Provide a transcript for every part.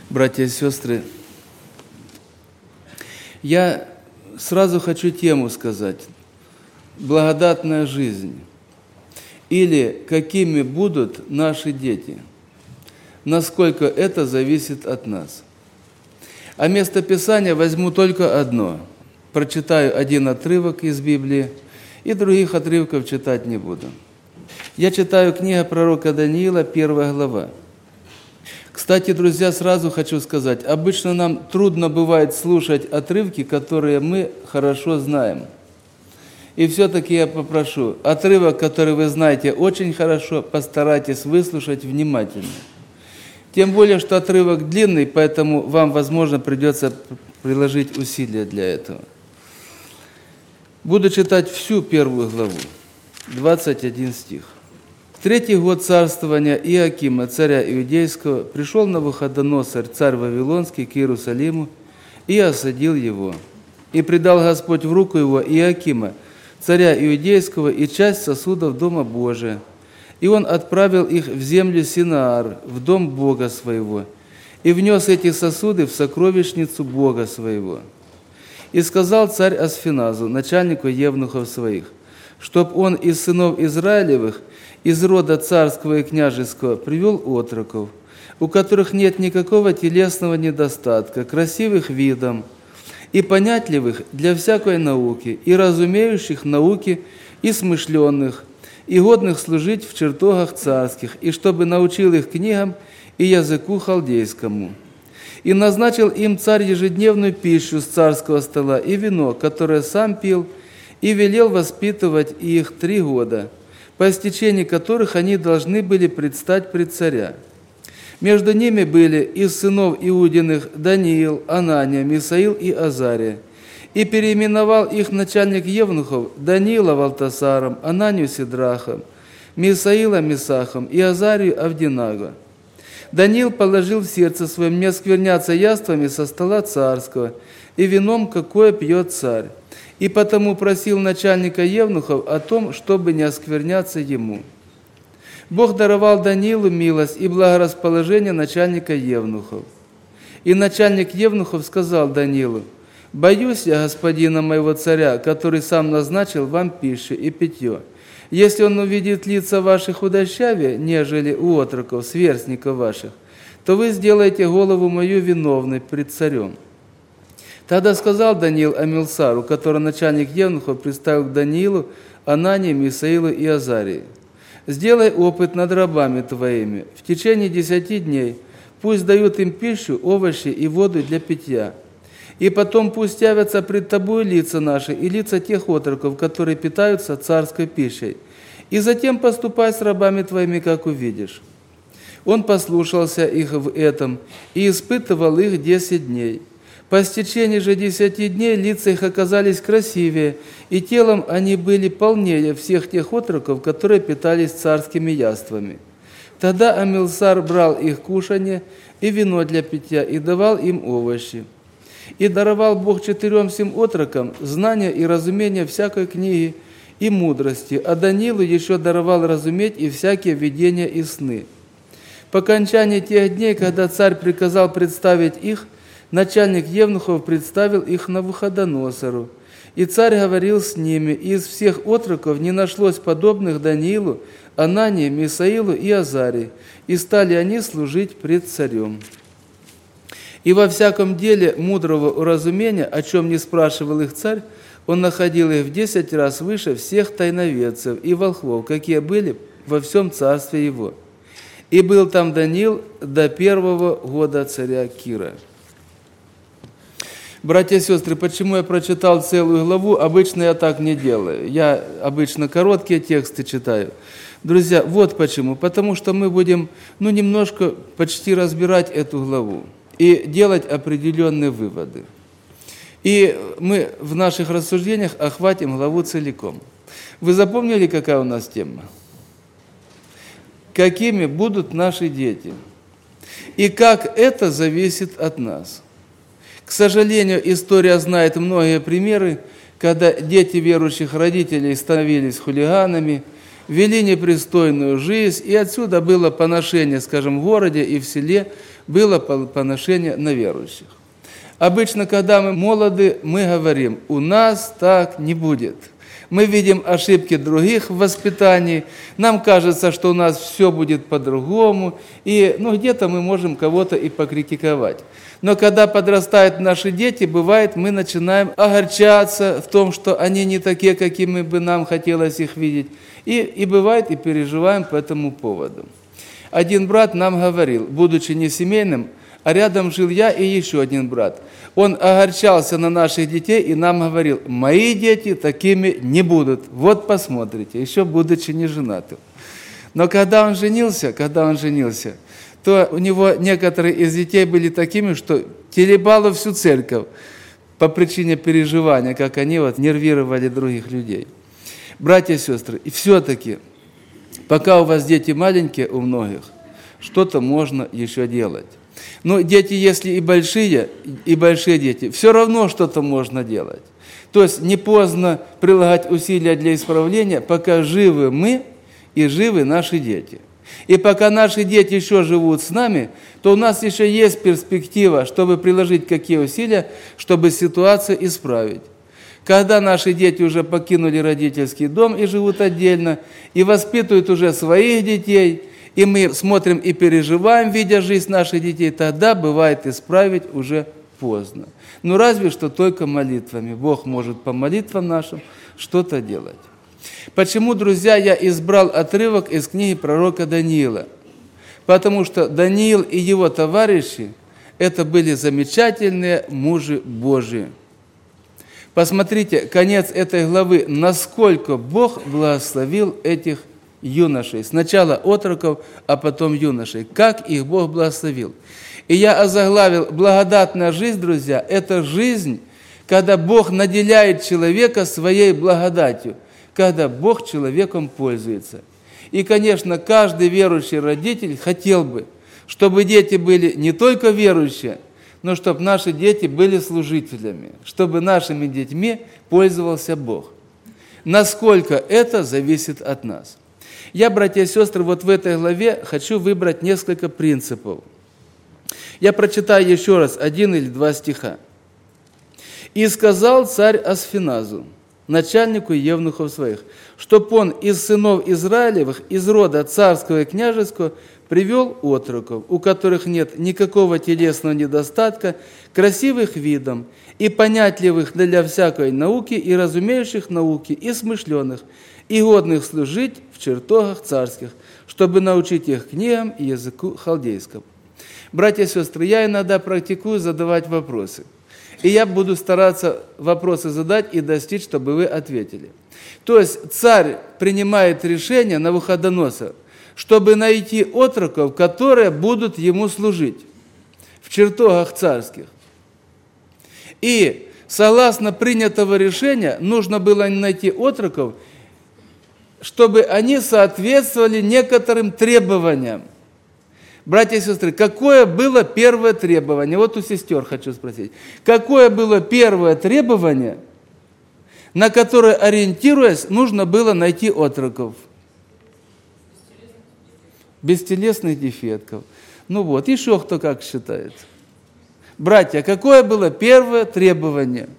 Братья и сестры, я сразу хочу тему сказать. Благодатная жизнь. Или какими будут наши дети. Насколько это зависит от нас. А место Писания возьму только одно. Прочитаю один отрывок из Библии, и других отрывков читать не буду. Я читаю книгу пророка Даниила, 1 глава. Кстати, друзья, сразу хочу сказать, обычно нам трудно бывает слушать отрывки, которые мы хорошо знаем. И все-таки я попрошу, отрывок, который вы знаете очень хорошо, постарайтесь выслушать внимательно. Тем более, что отрывок длинный, поэтому вам, возможно, придется приложить усилия для этого. Буду читать всю 1 главу, 21 стих. В 3-й год царствования Иоакима, царя Иудейского, пришел Навуходоносор, царь Вавилонский, к Иерусалиму и осадил его. И предал Господь в руку его Иоакима, царя Иудейского, и часть сосудов Дома Божия. И он отправил их в землю Синаар, в дом Бога своего, и внес эти сосуды в сокровищницу Бога своего. И сказал царь Асфеназу, начальнику евнухов своих, чтоб он из сынов Израилевых, из рода царского и княжеского, привел отроков, у которых нет никакого телесного недостатка, красивых видом, и понятливых для всякой науки, и разумеющих науки, и смышленных, и годных служить в чертогах царских, и чтобы научил их книгам и языку халдейскому. И назначил им царь ежедневную пищу с царского стола и вино, которое сам пил, и велел воспитывать их 3 года, по истечении которых они должны были предстать пред царя. Между ними были из сынов Иудиных Даниил, Анания, Мисаил и Азария. И переименовал их начальник евнухов Даниила Валтасаром, Ананию Сидрахом, Мисаила Месахом и Азарию Авдинаго. Даниил положил в сердце своем не оскверняться яствами со стола царского и вином, какое пьет царь. И потому просил начальника евнухов о том, чтобы не оскверняться ему. Бог даровал Даниилу милость и благорасположение начальника евнухов. И начальник евнухов сказал Даниилу: «Боюсь я господина моего царя, который сам назначил вам пищу и питье. Если он увидит лица ваших худощавее, нежели у отроков, сверстников ваших, то вы сделаете голову мою виновной пред царем». Тогда сказал Даниил Амилсару, который начальник евнухов представил к Даниилу, Анании, Мисаилу и Азарии: «Сделай опыт над рабами твоими. В течение 10 дней пусть дают им пищу, овощи и воду для питья. И потом пусть явятся пред тобою лица наши и лица тех отроков, которые питаются царской пищей. И затем поступай с рабами твоими, как увидишь». Он послушался их в этом и испытывал их 10 дней. По истечении же 10 дней лица их оказались красивее, и телом они были полнее всех тех отроков, которые питались царскими яствами. Тогда Амилсар брал их кушанье и вино для питья и давал им овощи. И даровал Бог 4 сим отрокам знания и разумение всякой книги и мудрости, а Даниилу еще даровал разуметь и всякие видения и сны. По окончании тех дней, когда царь приказал представить их, начальник евнухов представил их Навуходоносору. И царь говорил с ними, и из всех отроков не нашлось подобных Даниилу, Анании, Мисаилу и Азарии, и стали они служить пред царем. И во всяком деле мудрого уразумения, о чем не спрашивал их царь, он находил их в 10 раз выше всех тайноведцев и волхвов, какие были во всем царстве его. И был там Даниил до 1-го года царя Кира. Братья и сестры, почему я прочитал целую главу? Обычно я так не делаю. Я обычно короткие тексты читаю. Друзья, вот почему. Потому что мы будем, немножко почти разбирать эту главу и делать определенные выводы. И мы в наших рассуждениях охватим главу целиком. Вы запомнили, какая у нас тема? Какими будут наши дети? И как это зависит от нас? К сожалению, история знает многие примеры, когда дети верующих родителей становились хулиганами, вели непристойную жизнь, и отсюда было поношение, скажем, в городе и в селе, было поношение на верующих. Обычно, когда мы молоды, мы говорим, у нас так не будет. Мы видим ошибки других в воспитании, нам кажется, что у нас все будет по-другому, и где-то мы можем кого-то и покритиковать. Но когда подрастают наши дети, бывает, мы начинаем огорчаться в том, что они не такие, какими бы нам хотелось их видеть, и бывает, и переживаем по этому поводу. Один брат нам говорил, будучи не семейным, а рядом жил я и еще один брат. Он огорчался на наших детей и нам говорил, мои дети такими не будут. Вот посмотрите, еще будучи не женатым. Но когда он женился, то у него некоторые из детей были такими, что теребало всю церковь по причине переживания, как они нервировали других людей. Братья и сестры, и все-таки, пока у вас дети маленькие, у многих, что-то можно еще делать. Но дети, если и большие дети, все равно что-то можно делать. То есть не поздно прилагать усилия для исправления, пока живы мы и живы наши дети. И пока наши дети еще живут с нами, то у нас еще есть перспектива, чтобы приложить какие усилия, чтобы ситуацию исправить. Когда наши дети уже покинули родительский дом и живут отдельно, и воспитывают уже своих детей, и мы смотрим и переживаем, видя жизнь наших детей, тогда бывает исправить уже поздно. Разве что только молитвами. Бог может по молитвам нашим что-то делать. Почему, друзья, я избрал отрывок из книги пророка Даниила? Потому что Даниил и его товарищи – это были замечательные мужи Божии. Посмотрите, конец этой главы, насколько Бог благословил этих юношей. Сначала отроков, а потом юношей. Как их Бог благословил. И я озаглавил, благодатная жизнь, друзья, это жизнь, когда Бог наделяет человека своей благодатью, когда Бог человеком пользуется. И, конечно, каждый верующий родитель хотел бы, чтобы дети были не только верующие, но чтобы наши дети были служителями, чтобы нашими детьми пользовался Бог. Насколько это зависит от нас. Я, братья и сестры, в этой главе хочу выбрать несколько принципов. Я прочитаю еще раз 1 или 2 стиха. «И сказал царь Асфеназу, начальнику евнухов своих, чтоб он из сынов Израилевых, из рода царского и княжеского, привел отроков, у которых нет никакого телесного недостатка, красивых видом, и понятливых для всякой науки, и разумеющих науки, и смышленых, и годных служить в чертогах царских, чтобы научить их книгам и языку халдейскому». Братья и сестры, я иногда практикую задавать вопросы. И я буду стараться вопросы задать и достичь, чтобы вы ответили. То есть царь принимает решение Навуходоносор, чтобы найти отроков, которые будут ему служить в чертогах царских. И согласно принятого решения нужно было найти отроков, чтобы они соответствовали некоторым требованиям. Братья и сестры, какое было первое требование? У сестер хочу спросить. Какое было первое требование, на которое, ориентируясь, нужно было найти отроков? Бестелесных дефектов. Еще кто как считает? Братья, какое было первое требование?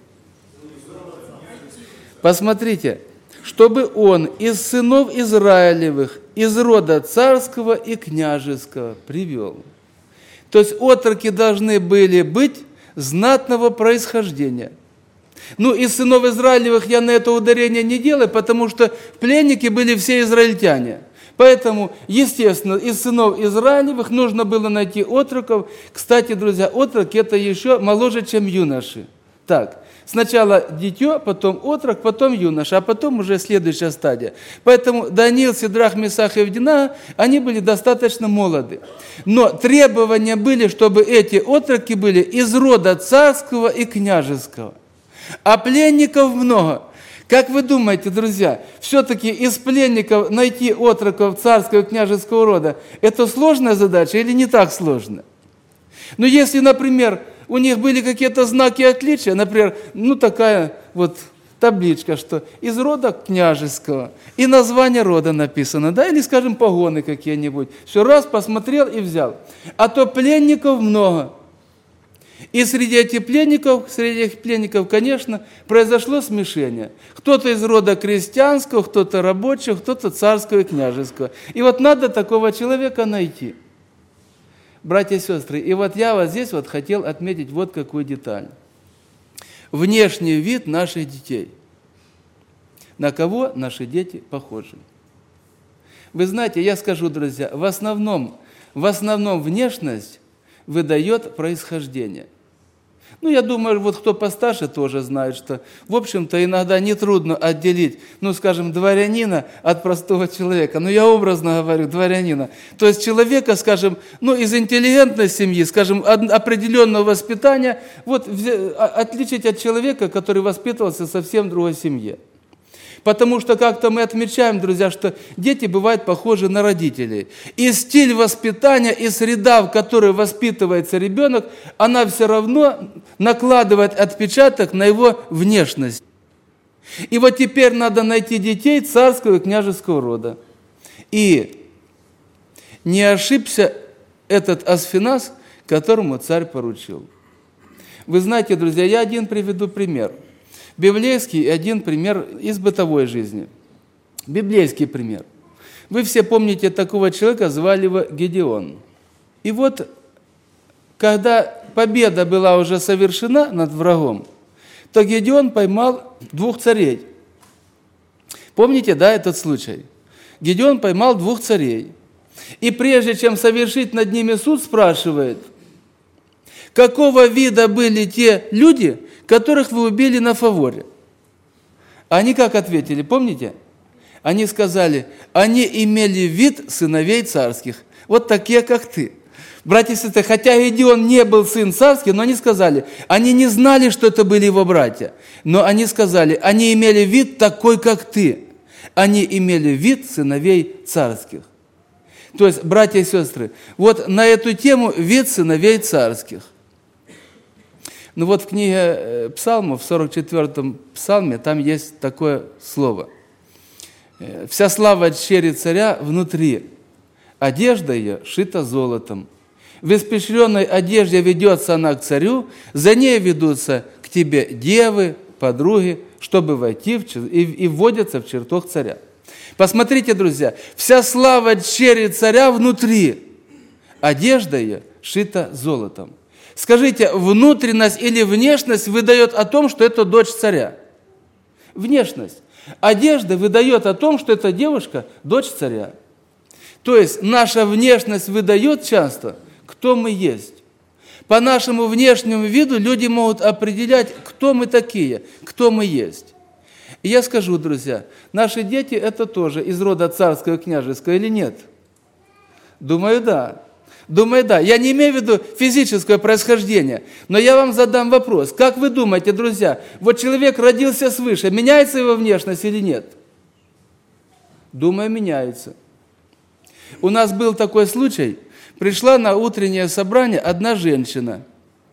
Посмотрите. Чтобы он из сынов Израилевых, из рода царского и княжеского привел. То есть отроки должны были быть знатного происхождения. Из сынов Израилевых я на это ударение не делаю, потому что пленники были все израильтяне. Поэтому, естественно, из сынов Израилевых нужно было найти отроков. Кстати, друзья, отроки это еще моложе, чем юноши. Так. Сначала дитё, потом отрок, потом юноша, а потом уже следующая стадия. Поэтому Даниил, Сидрах, Месах и Авденаго, они были достаточно молоды. Но требования были, чтобы эти отроки были из рода царского и княжеского. А пленников много. Как вы думаете, друзья, все-таки из пленников найти отроков царского и княжеского рода, это сложная задача или не так сложно? Если, например, у них были какие-то знаки отличия, например, такая табличка, что из рода княжеского, и название рода написано, да, или, скажем, погоны какие-нибудь. Все, раз, посмотрел и взял. А то пленников много. И среди этих пленников, конечно, произошло смешение. Кто-то из рода крестьянского, кто-то рабочего, кто-то царского и княжеского. И вот надо такого человека найти. Братья и сестры, и вот я вот здесь вот хотел отметить вот какую деталь. Внешний вид наших детей. На кого наши дети похожи? Вы знаете, я скажу, друзья, в основном внешность выдает происхождение. Ну, я думаю, вот кто постарше тоже знает, что, в общем-то, иногда нетрудно отделить, ну, скажем, дворянина от простого человека. Ну, я образно говорю, дворянина. То есть человека, скажем, ну, из интеллигентной семьи, скажем, определенного воспитания, вот отличить от человека, который воспитывался в совсем другой семье. Потому что как-то мы отмечаем, друзья, что дети бывают похожи на родителей. И стиль воспитания, и среда, в которой воспитывается ребенок, она все равно накладывает отпечаток на его внешность. И вот теперь надо найти детей царского и княжеского рода. И не ошибся этот Асфиназ, которому царь поручил. Вы знаете, друзья, я один приведу пример. Библейский один пример из бытовой жизни. Библейский пример. Вы все помните такого человека, звали его Гедеон. И вот, когда победа была уже совершена над врагом, то Гедеон поймал 2 царей. Помните, да, этот случай? Гедеон поймал 2 царей. И прежде чем совершить над ними суд, спрашивает, какого вида были те люди, которых вы убили на фаворе? Они как ответили, помните? Они сказали, они имели вид сыновей царских, вот такие, как ты. Братья и сестры, хотя Гедеон не был сын царский, но они сказали, они не знали, что это были его братья, но они сказали, они имели вид такой, как ты. Они имели вид сыновей царских. То есть, братья и сестры, вот на эту тему вид сыновей царских. Ну вот в книге Псалмов, в 44-м псалме, там есть такое слово. «Вся слава черри царя внутри, одежда ее шита золотом. В испещренной одежде ведется она к царю, за ней ведутся к тебе девы, подруги, чтобы войти и вводятся в чертог царя». Посмотрите, друзья, вся слава черри царя внутри, одежда ее шита золотом. Скажите, внутренность или внешность выдает о том, что это дочь царя? Внешность. Одежда выдает о том, что эта девушка дочь царя. То есть наша внешность выдает часто, кто мы есть. По нашему внешнему виду люди могут определять, кто мы такие, кто мы есть. И я скажу, друзья, наши дети это тоже из рода царского и княжеского или нет? Думаю, да. Думаю, да. Я не имею в виду физическое происхождение, но я вам задам вопрос. Как вы думаете, друзья, вот человек родился свыше, меняется его внешность или нет? Думаю, меняется. У нас был такой случай, пришла на утреннее собрание одна женщина,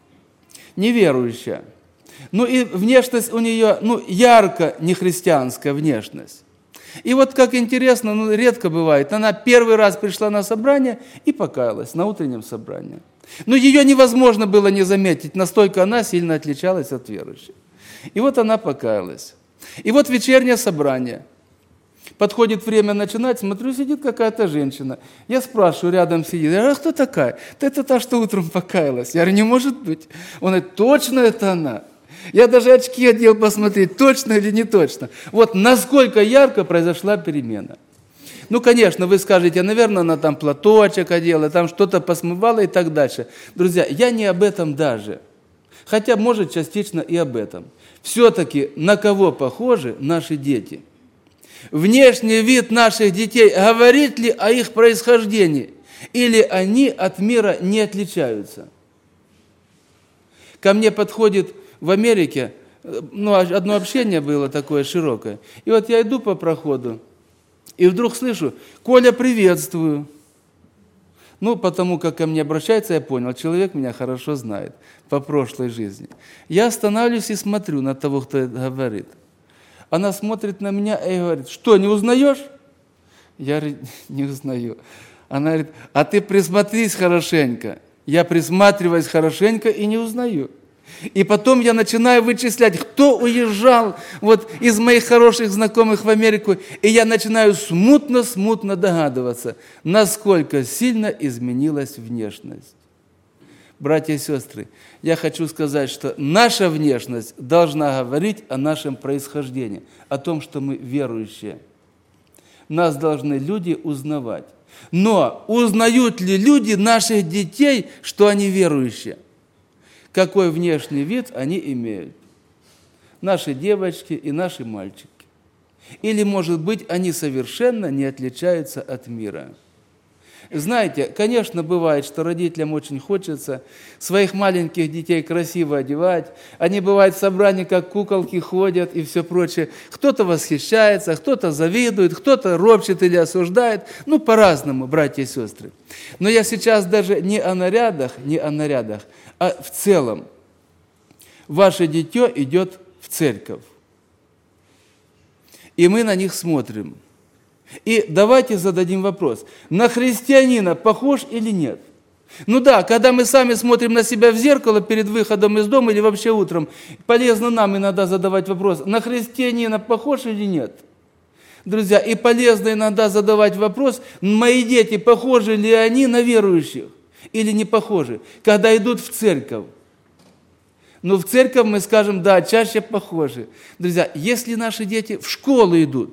неверующая. Ну и внешность у нее, ярко нехристианская внешность. И вот как интересно, редко бывает, она первый раз пришла на собрание и покаялась на утреннем собрании. Но ее невозможно было не заметить, настолько она сильно отличалась от верующих. И вот она покаялась. И вот вечернее собрание. Подходит время начинать, смотрю, сидит какая-то женщина. Я спрашиваю, рядом сидит, я говорю, а кто такая? Да это та, что утром покаялась. Я говорю, не может быть. Он говорит, точно это она. Я даже очки одел посмотреть, точно или не точно. Вот насколько ярко произошла перемена. Ну, конечно, вы скажете, наверное, она там платочек одела, там что-то посмывала и так дальше. Друзья, я не об этом даже. Хотя, может, частично и об этом. Все-таки на кого похожи наши дети? Внешний вид наших детей говорит ли о их происхождении? Или они от мира не отличаются? Ко мне подходит в Америке, одно общение было такое широкое. И вот я иду по проходу, и вдруг слышу, Коля, приветствую. Потому как ко мне обращается, я понял, человек меня хорошо знает по прошлой жизни. Я останавливаюсь и смотрю на того, кто это говорит. Она смотрит на меня и говорит: что, не узнаешь? Я говорю: не узнаю. Она говорит: а ты присмотрись хорошенько. Я присматриваюсь хорошенько и не узнаю. И потом я начинаю вычислять, кто уезжал вот из моих хороших знакомых в Америку, и я начинаю смутно догадываться, насколько сильно изменилась внешность. Братья и сестры, я хочу сказать, что наша внешность должна говорить о нашем происхождении, о том, что мы верующие. Нас должны люди узнавать. Но узнают ли люди наших детей, что они верующие? Какой внешний вид они имеют? Наши девочки и наши мальчики. Или, может быть, они совершенно не отличаются от мира. Знаете, конечно, бывает, что родителям очень хочется своих маленьких детей красиво одевать. Они, бывают, в собрании как куколки ходят и все прочее. Кто-то восхищается, кто-то завидует, кто-то ропщет или осуждает. По-разному, братья и сестры. Но я сейчас даже не о нарядах, а в целом. Ваше дитё идет в церковь. И мы на них смотрим. И давайте зададим вопрос: на христианина похож или нет? Когда мы сами смотрим на себя в зеркало перед выходом из дома или вообще утром, полезно нам иногда задавать вопрос: на христианина похож или нет? Друзья, и полезно иногда задавать вопрос: мои дети, похожи ли они на верующих или не похожи, когда идут в церковь? В церковь мы скажем: да, чаще похожи. Друзья, если наши дети в школу идут,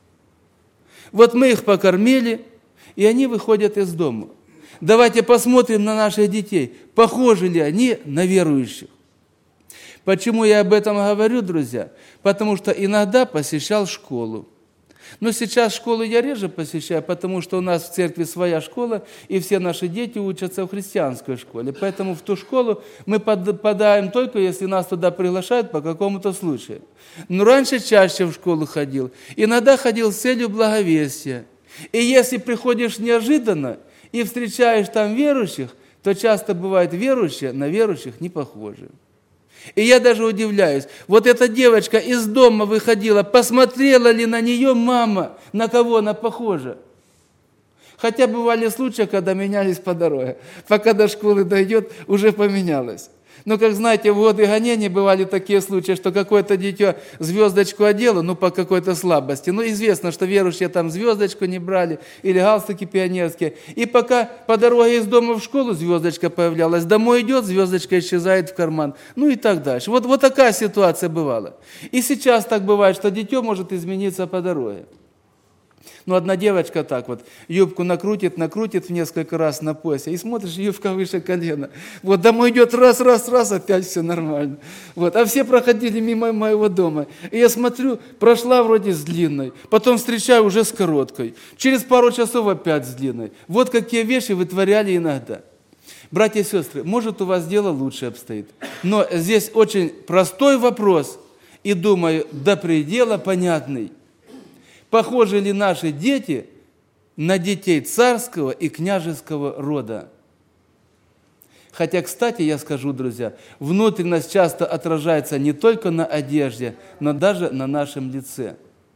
вот мы их покормили, и они выходят из дома. Давайте посмотрим на наших детей, похожи ли они на верующих. Почему я об этом говорю, друзья? Потому что иногда посещал школу. Но сейчас школу я реже посещаю, потому что у нас в церкви своя школа, и все наши дети учатся в христианской школе. Поэтому в ту школу мы попадаем только, если нас туда приглашают по какому-то случаю. Но раньше чаще в школу ходил. Иногда ходил с целью благовестия. И если приходишь неожиданно и встречаешь там верующих, то часто бывает верующие на верующих не похожи. И я даже удивляюсь, вот эта девочка из дома выходила, посмотрела ли на нее мама, на кого она похожа? Хотя бывали случаи, когда менялись по дороге. Пока до школы дойдет, уже поменялось. Но, как знаете, в годы гонений бывали такие случаи, что какое-то дитё звездочку одело, по какой-то слабости. Известно, что верующие там звездочку не брали, или галстуки пионерские. И пока по дороге из дома в школу звездочка появлялась, домой идет, звездочка исчезает в карман. И так дальше. Вот такая ситуация бывала. И сейчас так бывает, что дитё может измениться по дороге. Одна девочка так вот, юбку накрутит в несколько раз на поясе, и смотришь, юбка выше колена. Домой идет раз, опять все нормально. А все проходили мимо моего дома. И я смотрю, прошла вроде с длинной, потом встречаю уже с короткой. Через пару часов опять с длинной. Вот какие вещи вытворяли иногда. Братья и сестры, может, у вас дело лучше обстоит. Но здесь очень простой вопрос, и, думаю, до предела понятный. Похожи ли наши дети на детей царского и княжеского рода? Хотя, кстати, я скажу, друзья, внутренность часто отражается не только на одежде, но даже на нашем лице.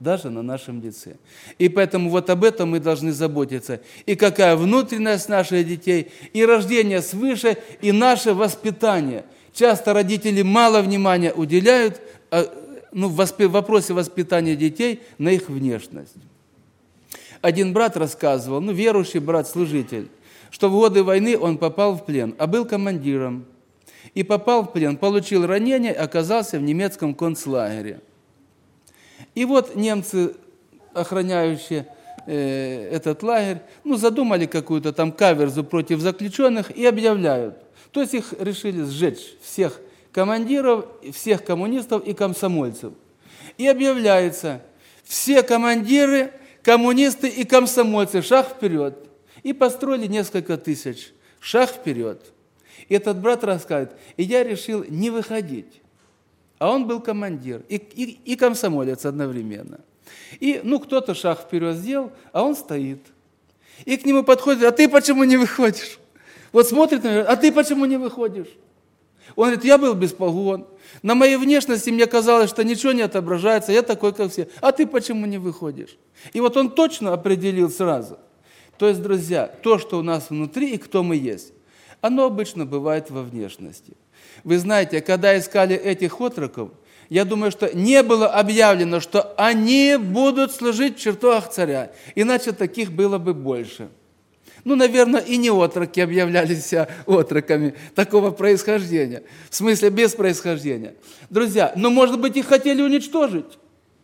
И поэтому вот об этом мы должны заботиться. И какая внутренность наших детей, и рождение свыше, и наше воспитание. Часто родители мало внимания уделяют в вопросе воспитания детей на их внешность. Один брат рассказывал, верующий брат-служитель, что в годы войны он попал в плен, а был командиром. И попал в плен, получил ранение, оказался в немецком концлагере. И вот немцы, охраняющие этот лагерь, задумали какую-то там каверзу против заключенных и объявляют. То есть их решили сжечь всех командиров, всех коммунистов и комсомольцев. И объявляется: все командиры, коммунисты и комсомольцы, шаг вперед. И построили несколько тысяч. Шаг вперед. И этот брат рассказывает: и я решил не выходить. А он был командир и комсомолец одновременно. И кто-то шаг вперед сделал, а он стоит. И к нему подходит: а ты почему не выходишь? Вот смотрит на него: а ты почему не выходишь? Он говорит: я был без погон. На моей внешности мне казалось, что ничего не отображается, я такой, как все. А ты почему не выходишь? И вот он точно определил сразу. То есть, друзья, то, что у нас внутри и кто мы есть, оно обычно бывает во внешности. Вы знаете, когда искали этих отроков, я думаю, что не было объявлено, что они будут служить в чертогах царя, иначе таких было бы больше. Наверное, и не отроки объявляли себя отроками такого происхождения, в смысле без происхождения. Друзья, может быть, их хотели уничтожить.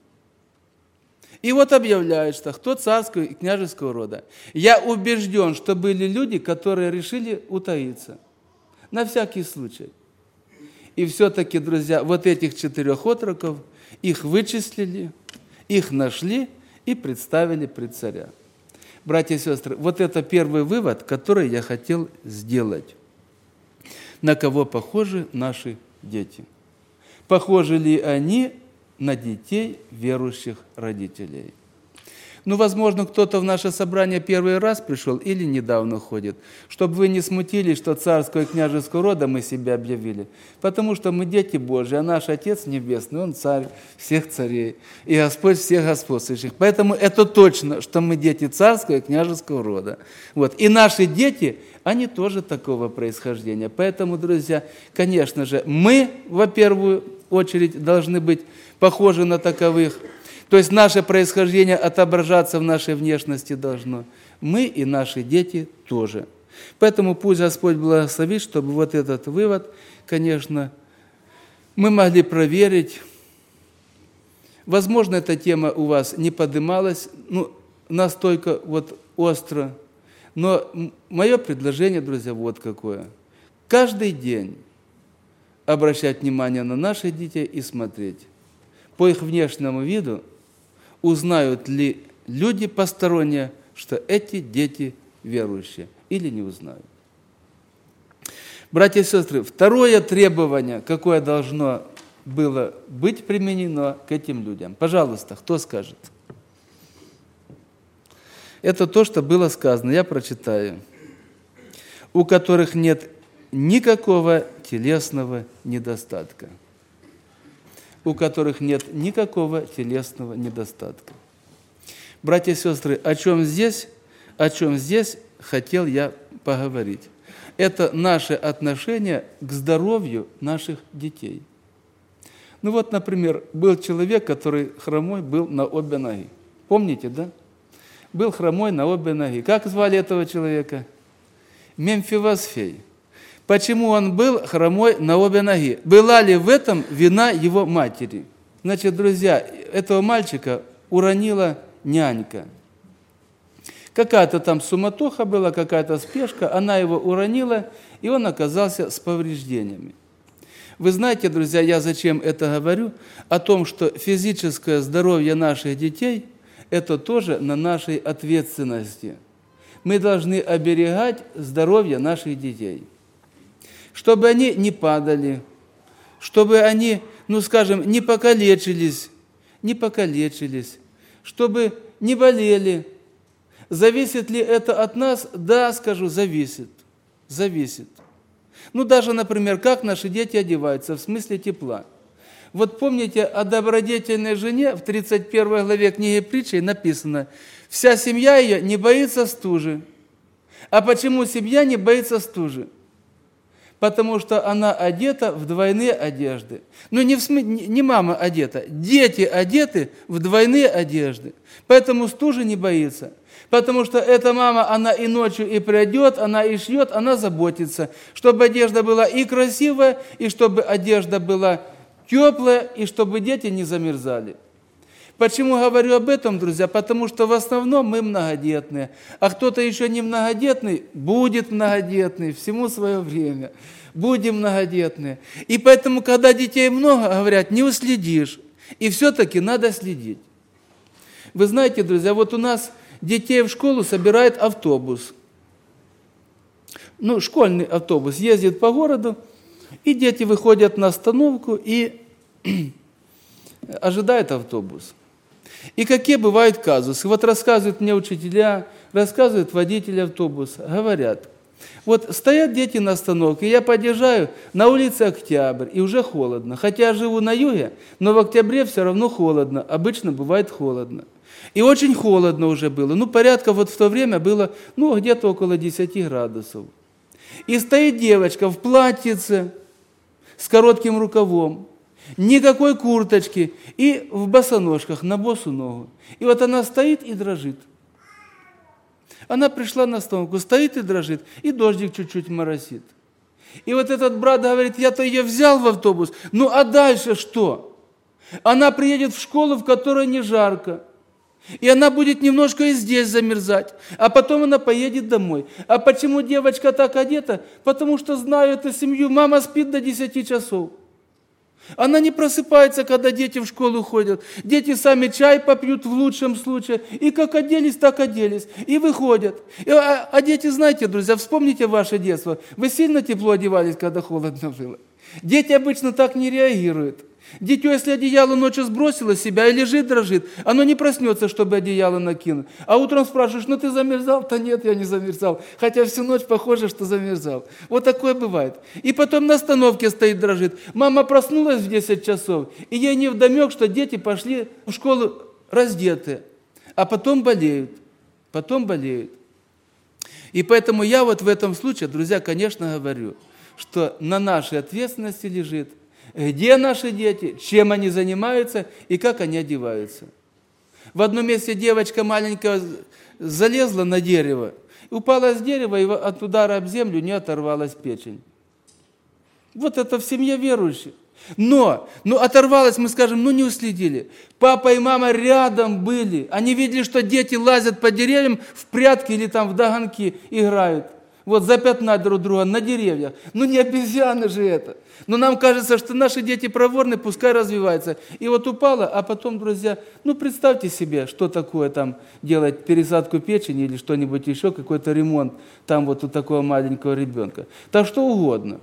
И вот объявляют, что кто царского и княжеского рода. Я убежден, что были люди, которые решили утаиться. На всякий случай. И все-таки, друзья, вот этих 4 отроков, их вычислили, их нашли и представили пред царя. Братья и сестры, вот это первый вывод, который я хотел сделать. На кого похожи наши дети? Похожи ли они на детей верующих родителей? Возможно, кто-то в наше собрание первый раз пришел или недавно ходит, чтобы вы не смутились, что царского и княжеского рода мы себя объявили, потому что мы дети Божьи, а наш Отец Небесный, Он царь всех царей и Господь всех господствующих. Поэтому это точно, что мы дети царского и княжеского рода. И наши дети, они тоже такого происхождения. Поэтому, друзья, конечно же, мы, во первую очередь, должны быть похожи на таковых. То есть наше происхождение отображаться в нашей внешности должно. Мы и наши дети тоже. Поэтому пусть Господь благословит, чтобы вот этот вывод, конечно, мы могли проверить. Возможно, эта тема у вас не поднималась настолько остро. Но мое предложение, друзья, вот какое. Каждый день обращать внимание на наших детей и смотреть. По их внешнему виду узнают ли люди посторонние, что эти дети верующие, или не узнают. Братья и сестры, второе требование, какое должно было быть применено к этим людям. Пожалуйста, кто скажет? Это то, что было сказано, я прочитаю. У которых нет никакого телесного недостатка. У которых нет никакого телесного недостатка. Братья и сестры, о чем здесь хотел я поговорить. Это наше отношение к здоровью наших детей. Например, был человек, который хромой был на обе ноги. Помните, да? Был хромой на обе ноги. Как звали этого человека? Мемфивосфей. Почему он был хромой на обе ноги? Была ли в этом вина его матери? Значит, друзья, этого мальчика уронила нянька. Какая-то там суматоха была, какая-то спешка, она его уронила, и он оказался с повреждениями. Вы знаете, друзья, я зачем это говорю? О том, что физическое здоровье наших детей – это тоже на нашей ответственности. Мы должны оберегать здоровье наших детей. Чтобы они не падали, чтобы они, не покалечились, чтобы не болели. Зависит ли это от нас? Да, скажу, зависит. Даже, например, как наши дети одеваются, в смысле тепла. Помните о добродетельной жене, в 31 главе книги Притчей написано: «Вся семья ее не боится стужи». А почему семья не боится стужи? Потому что она одета в двойные одежды. Не мама одета, дети одеты в двойные одежды. Поэтому стужи не боится. Потому что эта мама, она и ночью и придет, она и шьет, она заботится, чтобы одежда была и красивая, и чтобы одежда была теплая, и чтобы дети не замерзали. Почему говорю об этом, друзья? Потому что в основном мы многодетные, а кто-то еще не многодетный, будет многодетный, всему свое время. Будем многодетные. И поэтому, когда детей много, говорят, не уследишь. И все-таки надо следить. Вы знаете, друзья, у нас детей в школу собирает автобус. Школьный автобус ездит по городу, и дети выходят на остановку и ожидают автобус. И какие бывают казусы? Рассказывают мне учителя, рассказывают водители автобуса, говорят: Вот стоят дети на остановке, я подъезжаю, на улице Октябрь, и уже холодно. Хотя я живу на юге, но в октябре все равно холодно, обычно бывает холодно. И очень холодно уже было, порядка вот в то время было, где-то около 10 градусов. И стоит девочка в платьице с коротким рукавом, никакой курточки и в босоножках на босу ногу. И вот она стоит и дрожит. Она пришла на остановку, стоит и дрожит, и дождик чуть-чуть моросит. И вот этот брат говорит, я-то ее взял в автобус, а дальше что? Она приедет в школу, в которой не жарко. И она будет немножко и здесь замерзать, а потом она поедет домой. А почему девочка так одета? Потому что знаю эту семью, мама спит до 10 часов. Она не просыпается, когда дети в школу ходят. Дети сами чай попьют в лучшем случае. И как оделись, так оделись. И выходят. А дети, знаете, друзья, вспомните ваше детство. Вы сильно тепло одевались, когда холодно было? Дети обычно так не реагируют. Дитё, если одеяло ночью сбросило с себя и лежит, дрожит, оно не проснется, чтобы одеяло накинуть. А утром спрашиваешь, ты замерзал? Да нет, я не замерзал. Хотя всю ночь похоже, что замерзал. Вот такое бывает. И потом на остановке стоит, дрожит. Мама проснулась в 10 часов, и ей невдомек, что дети пошли в школу раздетые. А потом болеют. И поэтому я вот в этом случае, друзья, конечно, говорю, что на нашей ответственности лежит, где наши дети, чем они занимаются и как они одеваются. В одном месте девочка маленькая залезла на дерево, упала с дерева и от удара об землю не оторвалась печень. Вот это в семье верующих. Но оторвалась, мы скажем, не уследили. Папа и мама рядом были. Они видели, что дети лазят по деревьям в прятки или там в догонки играют. Вот запятнать друг друга на деревьях. Не обезьяны же это. Но нам кажется, что наши дети проворны, пускай развиваются. И вот упала, а потом, друзья, представьте себе, что такое там делать пересадку печени или что-нибудь еще, какой-то ремонт там вот у такого маленького ребенка. Так что угодно.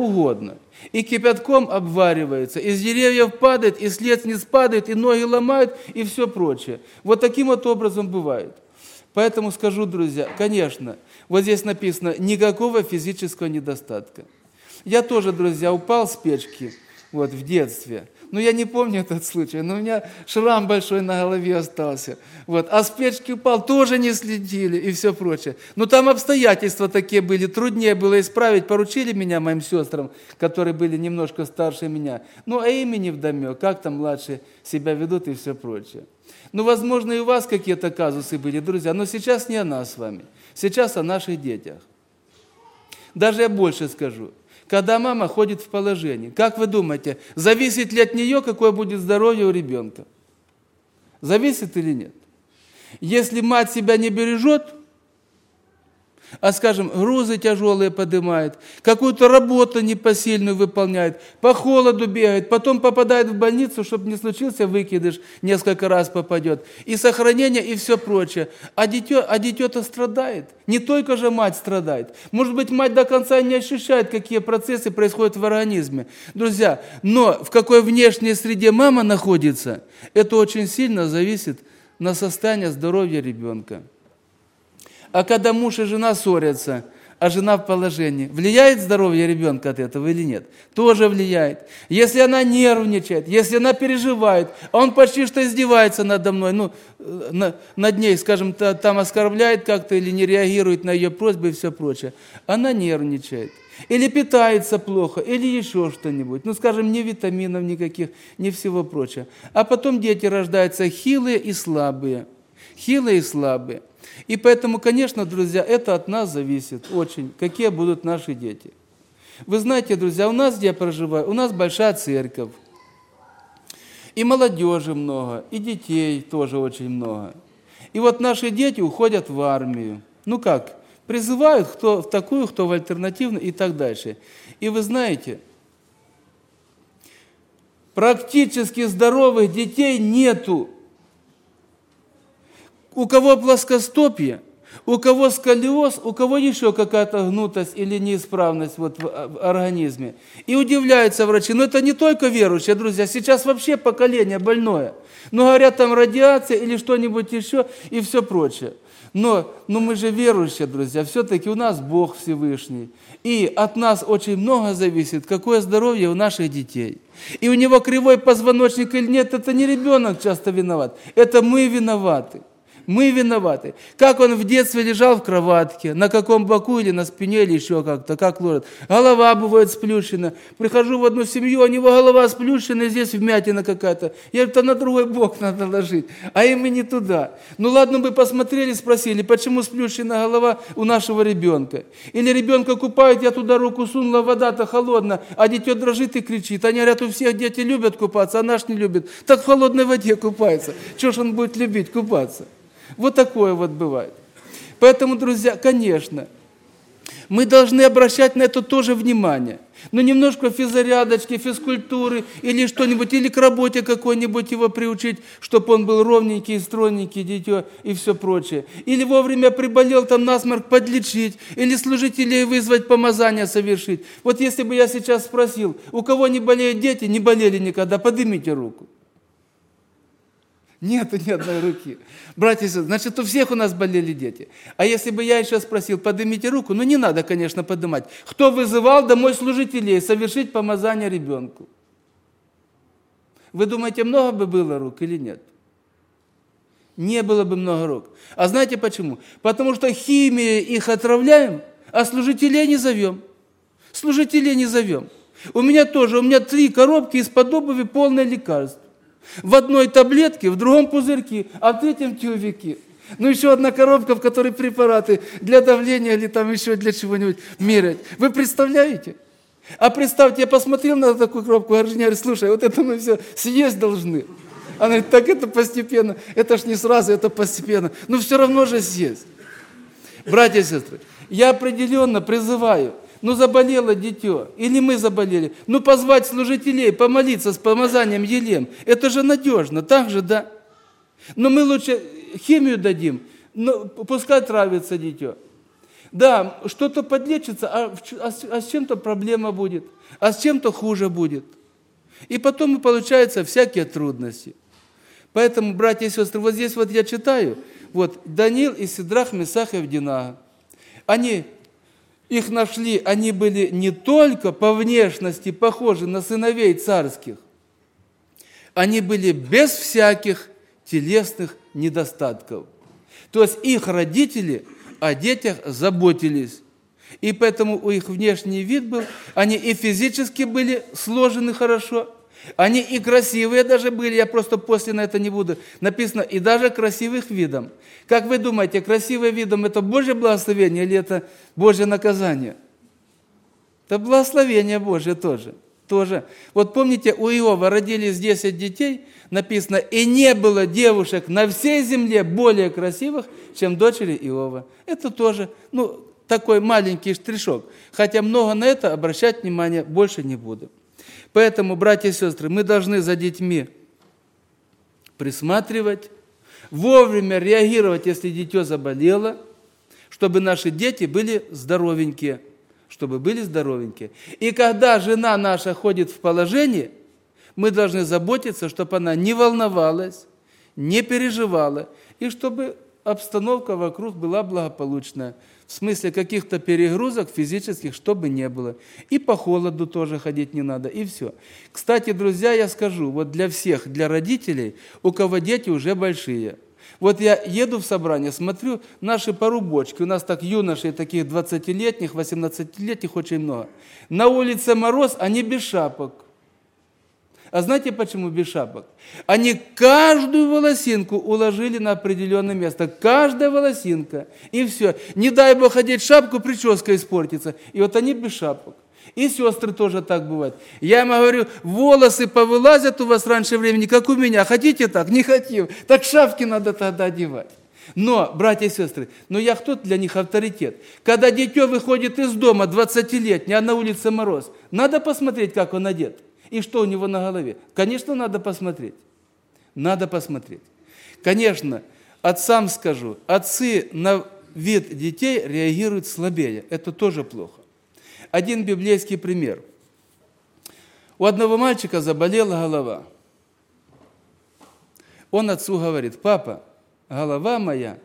И кипятком обваривается, из деревьев падает, и с лестниц падает, и ноги ломают, и все прочее. Вот таким вот образом бывает. Поэтому скажу, друзья, конечно, вот здесь написано, никакого физического недостатка. Я тоже, друзья, упал с печки в детстве. Я не помню этот случай, но у меня шрам большой на голове остался. А с печки упал, тоже не следили и все прочее. Там обстоятельства такие были, труднее было исправить. Поручили меня моим сестрам, которые были немножко старше меня. А имени вдомек, как там младшие себя ведут и все прочее. Возможно, и у вас какие-то казусы были, друзья, но сейчас не о нас с вами. Сейчас о наших детях. Даже я больше скажу. Когда мама ходит в положении, как вы думаете, зависит ли от нее, какое будет здоровье у ребенка? Зависит или нет? Если мать себя не бережет, а, скажем, грузы тяжелые поднимает, какую-то работу непосильную выполняет, по холоду бегает, потом попадает в больницу, чтобы не случился выкидыш, несколько раз попадет, и сохранение, и все прочее. А дитё-то страдает. Не только же мать страдает. Может быть, мать до конца не ощущает, какие процессы происходят в организме. Друзья, но в какой внешней среде мама находится, это очень сильно зависит на состояние здоровья ребенка. А когда муж и жена ссорятся, а жена в положении, влияет здоровье ребенка от этого или нет? Тоже влияет. Если она нервничает, если она переживает, а он почти что издевается надо мной, над ней, скажем, там оскорбляет как-то или не реагирует на ее просьбы и все прочее, она нервничает. Или питается плохо, или еще что-нибудь. Скажем, ни витаминов никаких, ни всего прочего. А потом дети рождаются хилые и слабые. И поэтому, конечно, друзья, это от нас зависит очень, какие будут наши дети. Вы знаете, друзья, у нас, где я проживаю, у нас большая церковь. И молодежи много, и детей тоже очень много. И вот наши дети уходят в армию. Призывают кто в такую, кто в альтернативную и так дальше. И вы знаете, практически здоровых детей нету. У кого плоскостопие, у кого сколиоз, у кого еще какая-то гнутость или неисправность вот в организме. И удивляются врачи, но это не только верующие, друзья, сейчас вообще поколение больное. Но говорят, там радиация или что-нибудь еще и все прочее. Но мы же верующие, друзья, все-таки у нас Бог Всевышний. И от нас очень много зависит, какое здоровье у наших детей. И у него кривой позвоночник или нет, это не ребенок часто виноват, это мы виноваты. Мы виноваты. Как он в детстве лежал в кроватке, на каком боку или на спине, или еще как-то, как ложат. Голова бывает сплющена. Прихожу в одну семью, у него голова сплющена, здесь вмятина какая-то. Я говорю, это на другой бок надо ложить, а им и не туда. Ну ладно бы посмотрели, спросили, почему сплющена голова у нашего ребенка. Или ребенка купают, я туда руку сунула, вода-то холодная, а дитё дрожит и кричит. Они говорят, у всех дети любят купаться, а наш не любит. Так в холодной воде купается. Чего ж он будет любить купаться? Вот такое вот бывает. Поэтому, друзья, конечно, мы должны обращать на это тоже внимание. Но немножко физзарядочки, физкультуры или что-нибудь, или к работе какой-нибудь его приучить, чтобы он был ровненький, стройненький, дитё и все прочее. Или вовремя приболел, там насморк подлечить, или служителей вызвать, помазание совершить. Вот если бы я сейчас спросил, у кого не болеют дети, не болели никогда, поднимите руку. Нету ни одной руки. Братья и сестры, значит, у всех у нас болели дети. А если бы я еще спросил, поднимите руку, ну не надо, конечно, поднимать. Кто вызывал домой служителей совершить помазание ребенку? Вы думаете, много бы было рук или нет? Не было бы много рук. А знаете почему? Потому что химией их отравляем, а служителей не зовем. Служителей не зовем. У меня 3 коробки из-под обуви полное лекарств. В одной таблетке, в другом пузырьке, а в третьем тюбике. Ну, еще одна коробка, в которой препараты для давления или там еще для чего-нибудь мерять. Вы представляете? А представьте, я посмотрел на такую коробку, а говорю, слушай, вот это мы все съесть должны. Она говорит, так это постепенно, это ж не сразу, это постепенно. Но все равно же съесть. Братья и сестры, я определенно призываю, заболело дитё, или мы заболели, позвать служителей, помолиться с помазанием елем, это же надежно, так же, да? Но мы лучше химию дадим, пускай травится дитё. Да, что-то подлечится, а с чем-то проблема будет, а с чем-то хуже будет. И потом получаются всякие трудности. Поэтому, братья и сестры, вот здесь вот я читаю, вот Даниил и Сидрах, Месах и Авденаго. Их нашли, они были не только по внешности похожи на сыновей царских, они были без всяких телесных недостатков. То есть их родители о детях заботились. И поэтому у их внешний вид был, они и физически были сложены хорошо, они и красивые даже были, я просто после на это не буду, написано, и даже красивых видом. Как вы думаете, красивый видом это Божье благословение или это Божье наказание? Это благословение Божье тоже. Вот помните, у Иова родились 10 детей, написано, и не было девушек на всей земле более красивых, чем дочери Иова. Это тоже, такой маленький штришок. Хотя много на это обращать внимание больше не буду. Поэтому, братья и сестры, мы должны за детьми присматривать, вовремя реагировать, если дитё заболело, чтобы наши дети были здоровенькие. И когда жена наша ходит в положении, мы должны заботиться, чтобы она не волновалась, не переживала, и чтобы обстановка вокруг была благополучная. В смысле каких-то перегрузок физических, чтобы не было. И по холоду тоже ходить не надо, и все. Кстати, друзья, я скажу, вот для всех, для родителей, у кого дети уже большие. Вот я еду в собрание, смотрю, наши порубочки, у нас так юношей, таких 20-летних, 18-летних очень много. На улице мороз, они без шапок. А знаете, почему без шапок? Они каждую волосинку уложили на определенное место. Каждая волосинка. И все. Не дай Бог одеть шапку, прическа испортится. И вот они без шапок. И сестры тоже так бывают. Я им говорю, волосы повылазят у вас раньше времени, как у меня. Хотите так? Не хотим. Так шапки надо тогда одевать. Но, братья и сестры, я кто для них авторитет? Когда дитё выходит из дома, 20-летний, а на улице мороз, надо посмотреть, как он одет. И что у него на голове? Конечно, надо посмотреть. Конечно, отцам скажу, отцы вид детей реагирует слабее. Это тоже плохо. Один библейский пример. У одного мальчика заболела голова. Он отцу говорит: папа, голова моя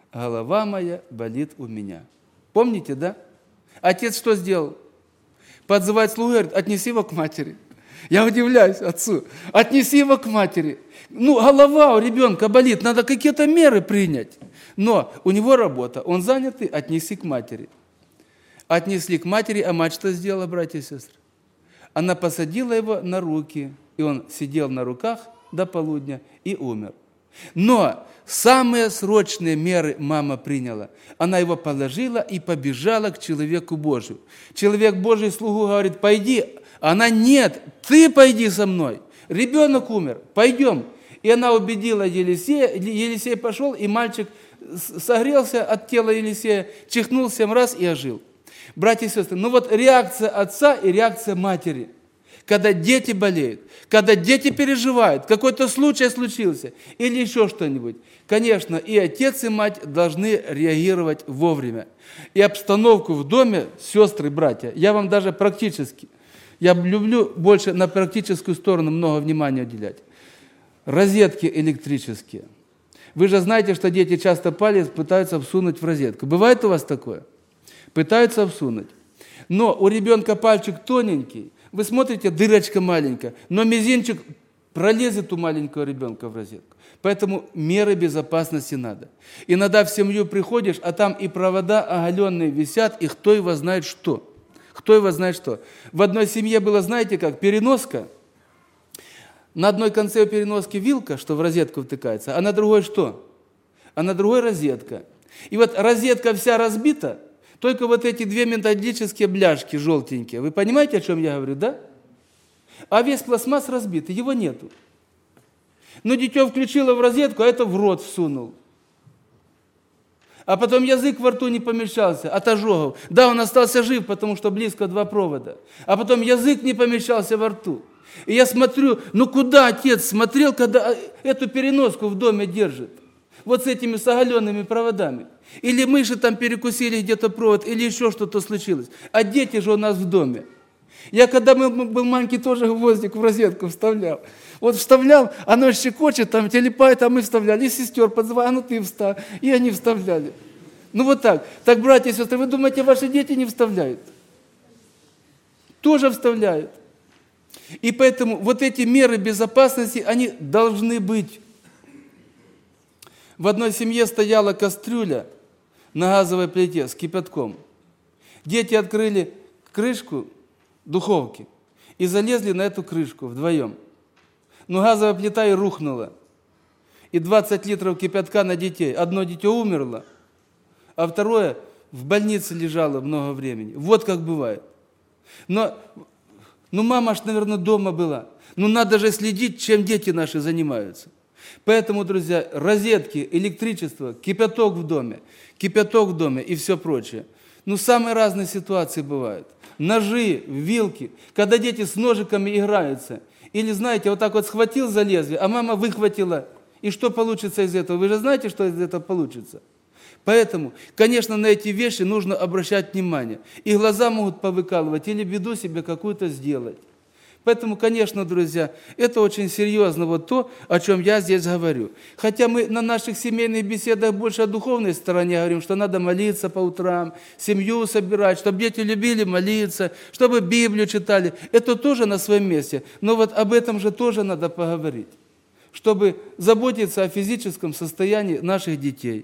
болит у меня. Помните, да? Отец что сделал? Подзывает слугу и говорит: отнеси его к матери. Я удивляюсь отцу. Отнеси его к матери. Голова у ребенка болит, надо какие-то меры принять. Но у него работа, он занятый, отнеси к матери. Отнесли к матери, а мать что сделала, братья и сестры? Она посадила его на руки, и он сидел на руках до полудня и умер. Но самые срочные меры мама приняла. Она его положила и побежала к человеку Божию. Человек Божий слугу говорит: пойди. Она: нет, ты пойди со мной. Ребенок умер, пойдем. И она убедила Елисея. Елисей пошел, и мальчик согрелся от тела Елисея, чихнул 7 раз и ожил. Братья и сестры, реакция отца и реакция матери. Когда дети болеют, когда дети переживают, какой-то случай случился или еще что-нибудь, конечно, и отец, и мать должны реагировать вовремя. И обстановку в доме, сестры, братья, я вам даже практически, я люблю больше на практическую сторону много внимания уделять. Розетки электрические. Вы же знаете, что дети часто палец пытаются всунуть в розетку. Бывает у вас такое? Пытаются всунуть. Но у ребенка пальчик тоненький, вы смотрите, дырочка маленькая, но мизинчик пролезет у маленького ребенка в розетку. Поэтому меры безопасности надо. Иногда в семью приходишь, а там и провода оголенные висят, и кто его знает что. Кто его знает что. В одной семье было, знаете как, переноска. На одной конце у переноски вилка, что в розетку втыкается, а на другой что? А на другой розетка. И розетка вся разбита, только эти 2 металлические бляшки желтенькие. Вы понимаете, о чем я говорю, да? А весь пластмасс разбит, его нету. Дитё включило в розетку, а это в рот всунул. А потом язык во рту не помещался от ожогов. Да, он остался жив, потому что близко 2 провода. А потом язык не помещался во рту. И я смотрю, куда отец смотрел, когда эту переноску в доме держит? С этими оголенными проводами. Или мыши там перекусили где-то провод, или еще что-то случилось. А дети же у нас в доме. Я когда был маленький, тоже гвоздик в розетку вставлял. Вставлял, оно щекочет, там телепает, а мы вставляли. И сестер подзывали: ты вставь. И они вставляли. Так. Так, братья и сестры, вы думаете, ваши дети не вставляют? Тоже вставляют. И поэтому эти меры безопасности, они должны быть. В одной семье стояла кастрюля на газовой плите с кипятком. Дети открыли крышку духовки и залезли на эту крышку вдвоем. Газовая плита и рухнула. И 20 литров кипятка на детей. Одно дитё умерло, а второе в больнице лежало много времени. Вот как бывает. Но мама ж, наверное, дома была. Надо же следить, чем дети наши занимаются. Поэтому, друзья, розетки, электричество, кипяток в доме и все прочее. Самые разные ситуации бывают. Ножи, вилки, когда дети с ножиками играются. Или, знаете, схватил за лезвие, а мама выхватила. И что получится из этого? Вы же знаете, что из этого получится? Поэтому, конечно, на эти вещи нужно обращать внимание. И глаза могут повыкалывать, или беду себе какую-то сделать. Поэтому, конечно, друзья, это очень серьезно то, о чем я здесь говорю. Хотя мы на наших семейных беседах больше о духовной стороне говорим, что надо молиться по утрам, семью собирать, чтобы дети любили молиться, чтобы Библию читали. Это тоже на своем месте. Но об этом же тоже надо поговорить, чтобы заботиться о физическом состоянии наших детей.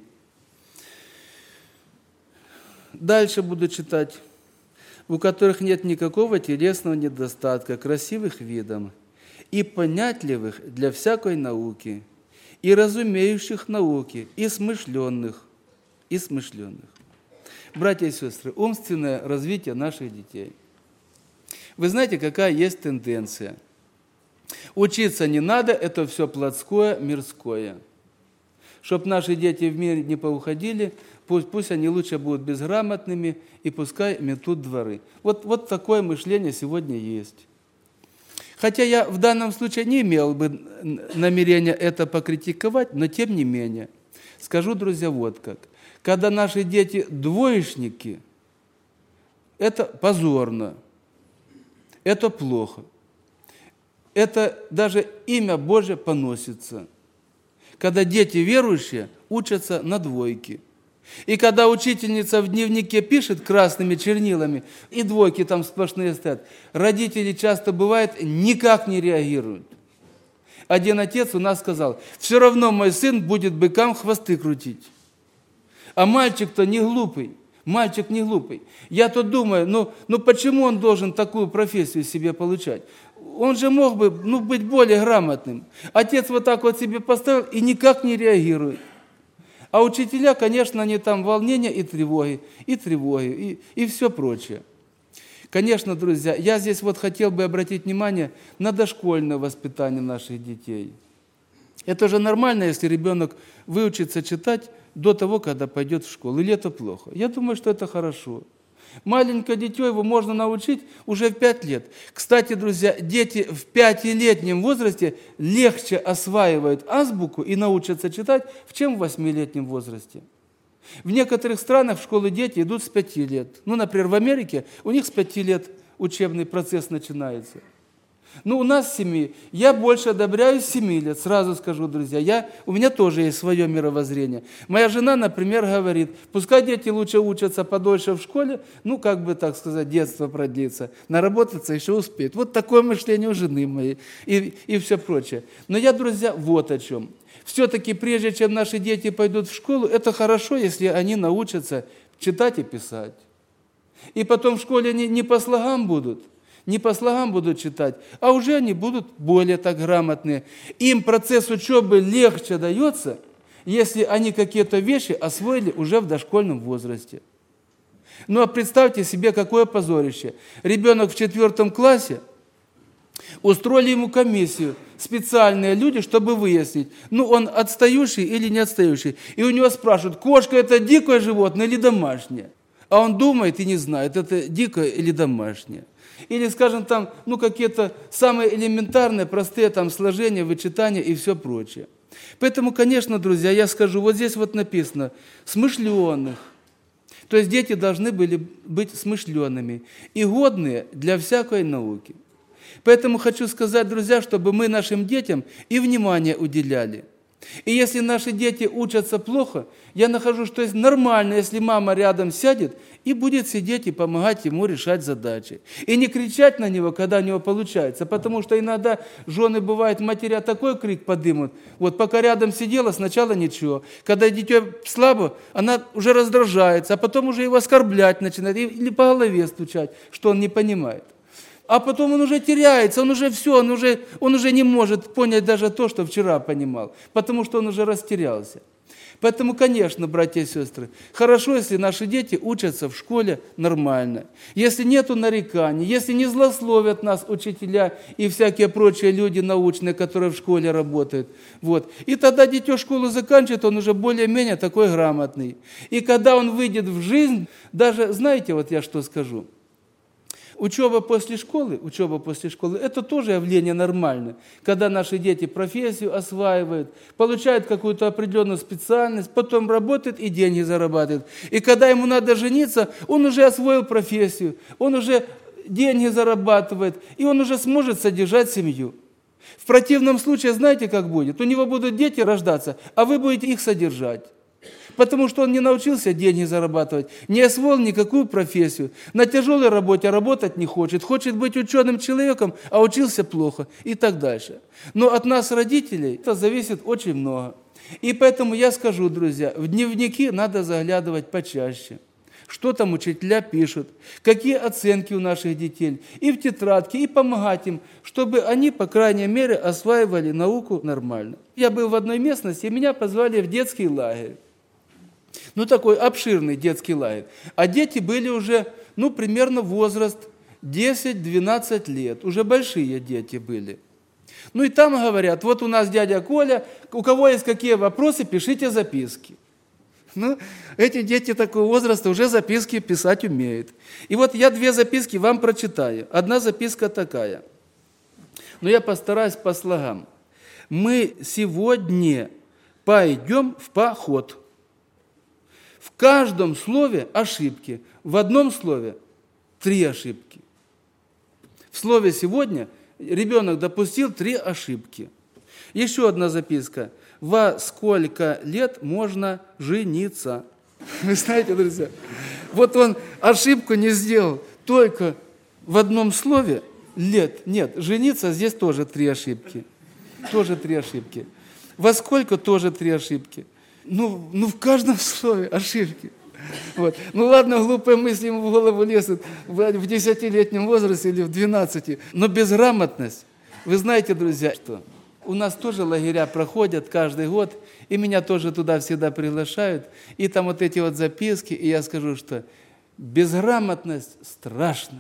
Дальше буду читать. У которых нет никакого телесного недостатка, красивых видом, и понятливых для всякой науки, и разумеющих науки, и смышленных. Братья и сестры, умственное развитие наших детей. Вы знаете, какая есть тенденция? Учиться не надо, это все плотское, мирское. Чтоб наши дети в мир не поуходили, пусть они лучше будут безграмотными, и пускай метут дворы. Вот такое мышление сегодня есть. Хотя я в данном случае не имел бы намерения это покритиковать, но тем не менее. Скажу, друзья, как. Когда наши дети двоечники, это позорно, это плохо. Это даже имя Божье поносится. Когда дети верующие учатся на двойке. И когда учительница в дневнике пишет красными чернилами, и двойки там сплошные стоят, родители часто, бывает, никак не реагируют. Один отец у нас сказал: все равно мой сын будет быкам хвосты крутить. А мальчик-то не глупый. Мальчик не глупый. Я тут думаю, ну почему он должен такую профессию себе получать? Он же мог бы быть более грамотным. Отец вот так вот себе поставил и никак не реагирует. А учителя, конечно, они там волнения и тревоги, и все прочее. Конечно, друзья, я здесь вот хотел бы обратить внимание на дошкольное воспитание наших детей. Это же нормально, если ребенок выучится читать до того, когда пойдет в школу. Или это плохо? Я думаю, что это хорошо. Маленькое дитё его можно научить уже в 5 лет. Кстати, друзья, дети в 5-летнем возрасте легче осваивают азбуку и научатся читать, чем в 8-летнем возрасте. В некоторых странах в школы дети идут с 5 лет. Например, в Америке у них с 5 лет учебный процесс начинается. У нас с 7. Я больше одобряю с 7 лет, сразу скажу, друзья. У меня тоже есть свое мировоззрение. Моя жена, например, говорит: пускай дети лучше учатся подольше в школе, так сказать, детство продлится, наработаться еще успеют. Вот такое мышление у жены моей и все прочее. Но я, друзья, вот о чем. Все-таки прежде чем наши дети пойдут в школу, это хорошо, если они научатся читать и писать. И потом в школе они не по слогам будут читать, а уже они будут более так грамотные. Им процесс учебы легче дается, если они какие-то вещи освоили уже в дошкольном возрасте. А представьте себе, какое позорище. Ребенок в 4 классе, устроили ему комиссию, специальные люди, чтобы выяснить, он отстающий или не отстающий. И у него спрашивают: кошка – это дикое животное или домашнее? А он думает и не знает, это дикое или домашнее. Или, скажем, там, какие-то самые элементарные, простые там сложения, вычитания и все прочее. Поэтому, конечно, друзья, я скажу, вот здесь вот написано «смышленых». То есть дети должны были быть смышленными и годные для всякой науки. Поэтому хочу сказать, друзья, чтобы мы нашим детям и внимание уделяли. И если наши дети учатся плохо, я нахожу, что есть нормально, если мама рядом сядет и будет сидеть и помогать ему решать задачи. И не кричать на него, когда у него получается, потому что иногда жены, бывает, матеря такой крик подымут. Вот пока рядом сидела, сначала ничего. Когда дитё слабо, она уже раздражается, а потом уже его оскорблять начинает или по голове стучать, что он не понимает. А потом он уже теряется, он уже не может понять даже то, что вчера понимал, потому что он уже растерялся. Поэтому, конечно, братья и сестры, хорошо, если наши дети учатся в школе нормально, если нету нареканий, если не злословят нас учителя и всякие прочие люди научные, которые в школе работают. Вот. И тогда дитё школу заканчивает, он уже более-менее такой грамотный. И когда он выйдет в жизнь, даже, знаете, вот я что скажу, Учеба после школы – это тоже явление нормальное, когда наши дети профессию осваивают, получают какую-то определенную специальность, потом работают и деньги зарабатывают. И когда ему надо жениться, он уже освоил профессию, он уже деньги зарабатывает, и он уже сможет содержать семью. В противном случае, знаете, как будет? У него будут дети рождаться, а вы будете их содержать. Потому что он не научился деньги зарабатывать, не освоил никакую профессию, на тяжелой работе работать не хочет, хочет быть ученым человеком, а учился плохо и так дальше. Но от нас, родителей, это зависит очень много. И поэтому я скажу, друзья, в дневники надо заглядывать почаще. Что там учителя пишут, какие оценки у наших детей, и в тетрадке, и помогать им, чтобы они, по крайней мере, осваивали науку нормально. Я был в одной местности, и меня позвали в детский лагерь. Такой обширный детский лагерь. А дети были уже, примерно возраст 10-12 лет. Уже большие дети были. И там говорят, вот у нас дядя Коля, у кого есть какие вопросы, пишите записки. Эти дети такого возраста уже записки писать умеют. И вот я 2 записки вам прочитаю. Одна записка такая. Я постараюсь по слогам. Мы сегодня пойдем в поход. В каждом слове ошибки. В одном слове 3 ошибки. В слове «сегодня» ребенок допустил 3 ошибки. Еще одна записка. Во сколько лет можно жениться? Вы знаете, друзья, вот он ошибку не сделал только в одном слове лет. Нет, жениться здесь тоже 3 ошибки. Тоже 3 ошибки. Во сколько тоже 3 ошибки. Ну в каждом слове ошибки. Вот. Ну ладно, глупые мысли ему в голову лезут в 10-летнем возрасте или в 12. Но безграмотность, вы знаете, друзья, что у нас тоже лагеря проходят каждый год, и меня тоже туда всегда приглашают, и там вот эти вот записки, и я скажу, что безграмотность страшна.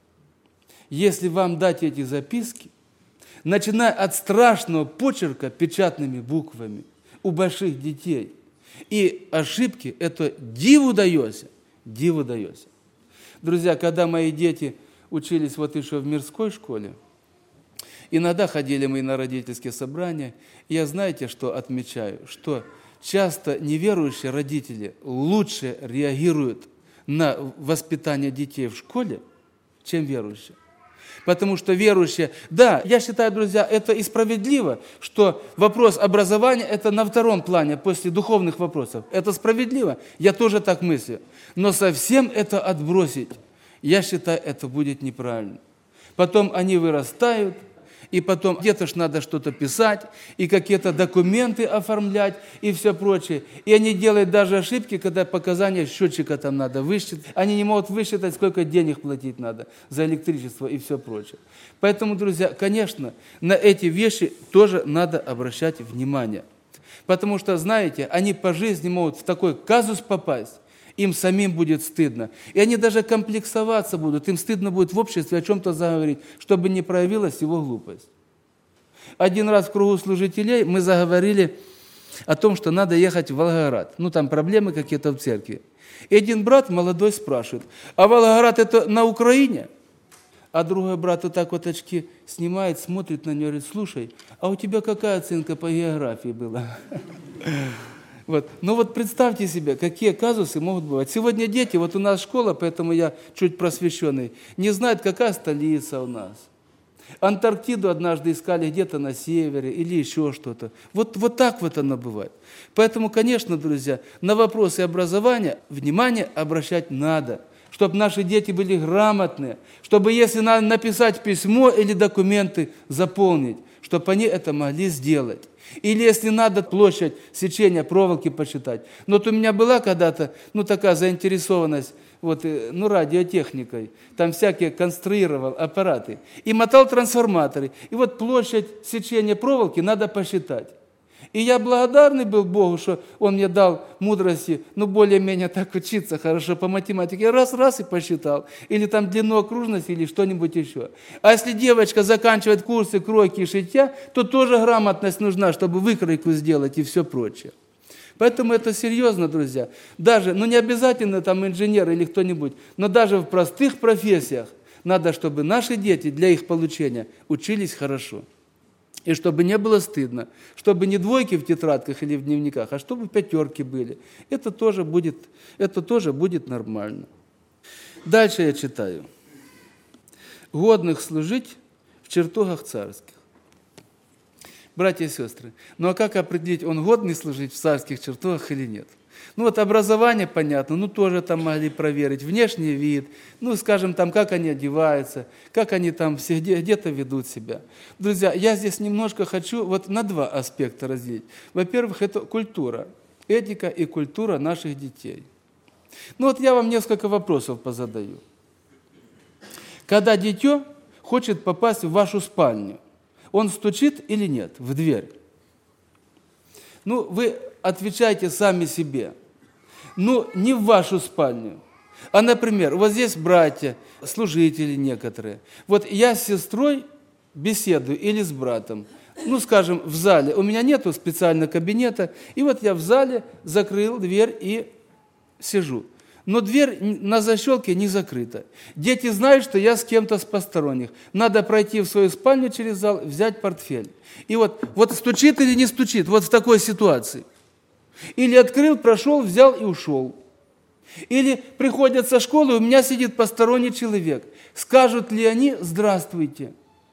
Если вам дать эти записки, начиная от страшного почерка печатными буквами у больших детей, и ошибки, это диву даётся, диву даётся. Друзья, когда мои дети учились вот еще в мирской школе, иногда ходили мы на родительские собрания, и я знаете, что отмечаю? Что часто неверующие родители лучше реагируют на воспитание детей в школе, чем верующие. Потому что верующие, да, я считаю, друзья, это и справедливо, что вопрос образования – это на втором плане, после духовных вопросов. Это справедливо, я тоже так мыслю. Но совсем это отбросить, я считаю, это будет неправильно. Потом они вырастают, и потом где-то ж надо что-то писать, и какие-то документы оформлять, и все прочее. И они делают даже ошибки, когда показания счетчика там надо высчитать. Они не могут высчитать, сколько денег платить надо за электричество и все прочее. Поэтому, друзья, конечно, на эти вещи тоже надо обращать внимание. Потому что, знаете, они по жизни могут в такой казус попасть, им самим будет стыдно. И они даже комплексоваться будут, им стыдно будет в обществе о чем-то заговорить, чтобы не проявилась его глупость. Один раз в кругу служителей мы заговорили о том, что надо ехать в Волгоград. Ну, там проблемы какие-то в церкви. И один брат молодой спрашивает, а Волгоград это на Украине? А другой брат вот так вот очки снимает, смотрит на него и говорит, слушай, а у тебя какая оценка по географии была? Вот. Ну вот представьте себе, какие казусы могут бывать. Сегодня дети, вот у нас школа, поэтому я чуть просвещенный, не знают, какая столица у нас. Антарктиду однажды искали где-то на севере или еще что-то. Вот так вот оно бывает. Поэтому, конечно, друзья, на вопросы образования внимание обращать надо, чтобы наши дети были грамотные, чтобы, если надо написать письмо или документы, заполнить, чтобы они это могли сделать. Или если надо площадь сечения проволоки посчитать. Но вот у меня была когда-то, такая заинтересованность, радиотехникой. Там всякие конструировал аппараты. И мотал трансформаторы. И вот площадь сечения проволоки надо посчитать. И я благодарный был Богу, что Он мне дал мудрости, более-менее так учиться хорошо по математике. Раз и посчитал. Или там длину окружности, или что-нибудь еще. А если девочка заканчивает курсы кройки и шитья, то тоже грамотность нужна, чтобы выкройку сделать и все прочее. Поэтому это серьезно, друзья. Даже, не обязательно там инженер или кто-нибудь, но даже в простых профессиях надо, чтобы наши дети для их получения учились хорошо. И чтобы не было стыдно, чтобы не двойки в тетрадках или в дневниках, а чтобы 5 были. Это тоже будет нормально. Дальше я читаю. Годных служить в чертогах царских. Братья и сестры, а как определить, он годный служить в царских чертогах или нет? Образование, понятно, тоже там могли проверить, внешний вид, скажем, там, как они одеваются, как они там все где-то ведут себя. Друзья, я здесь немножко хочу на 2 аспекта разделить. Во-первых, это культура, этика и культура наших детей. Я вам несколько вопросов позадаю. Когда дитё хочет попасть в вашу спальню, он стучит или нет в дверь? Вы отвечайте сами себе. Не в вашу спальню. А, например, вот здесь братья, служители некоторые. Вот я с сестрой беседую или с братом. Скажем, в зале. У меня нету специального кабинета. И вот я в зале закрыл дверь и сижу. Но дверь на защелке не закрыта. Дети знают, что я с кем-то с посторонних. Надо пройти в свою спальню через зал, взять портфель. И вот стучит или не стучит, вот в такой ситуации. Или открыл, прошел, взял и ушел. Или приходят со школы, у меня сидит посторонний человек. Скажут ли они «здравствуйте»?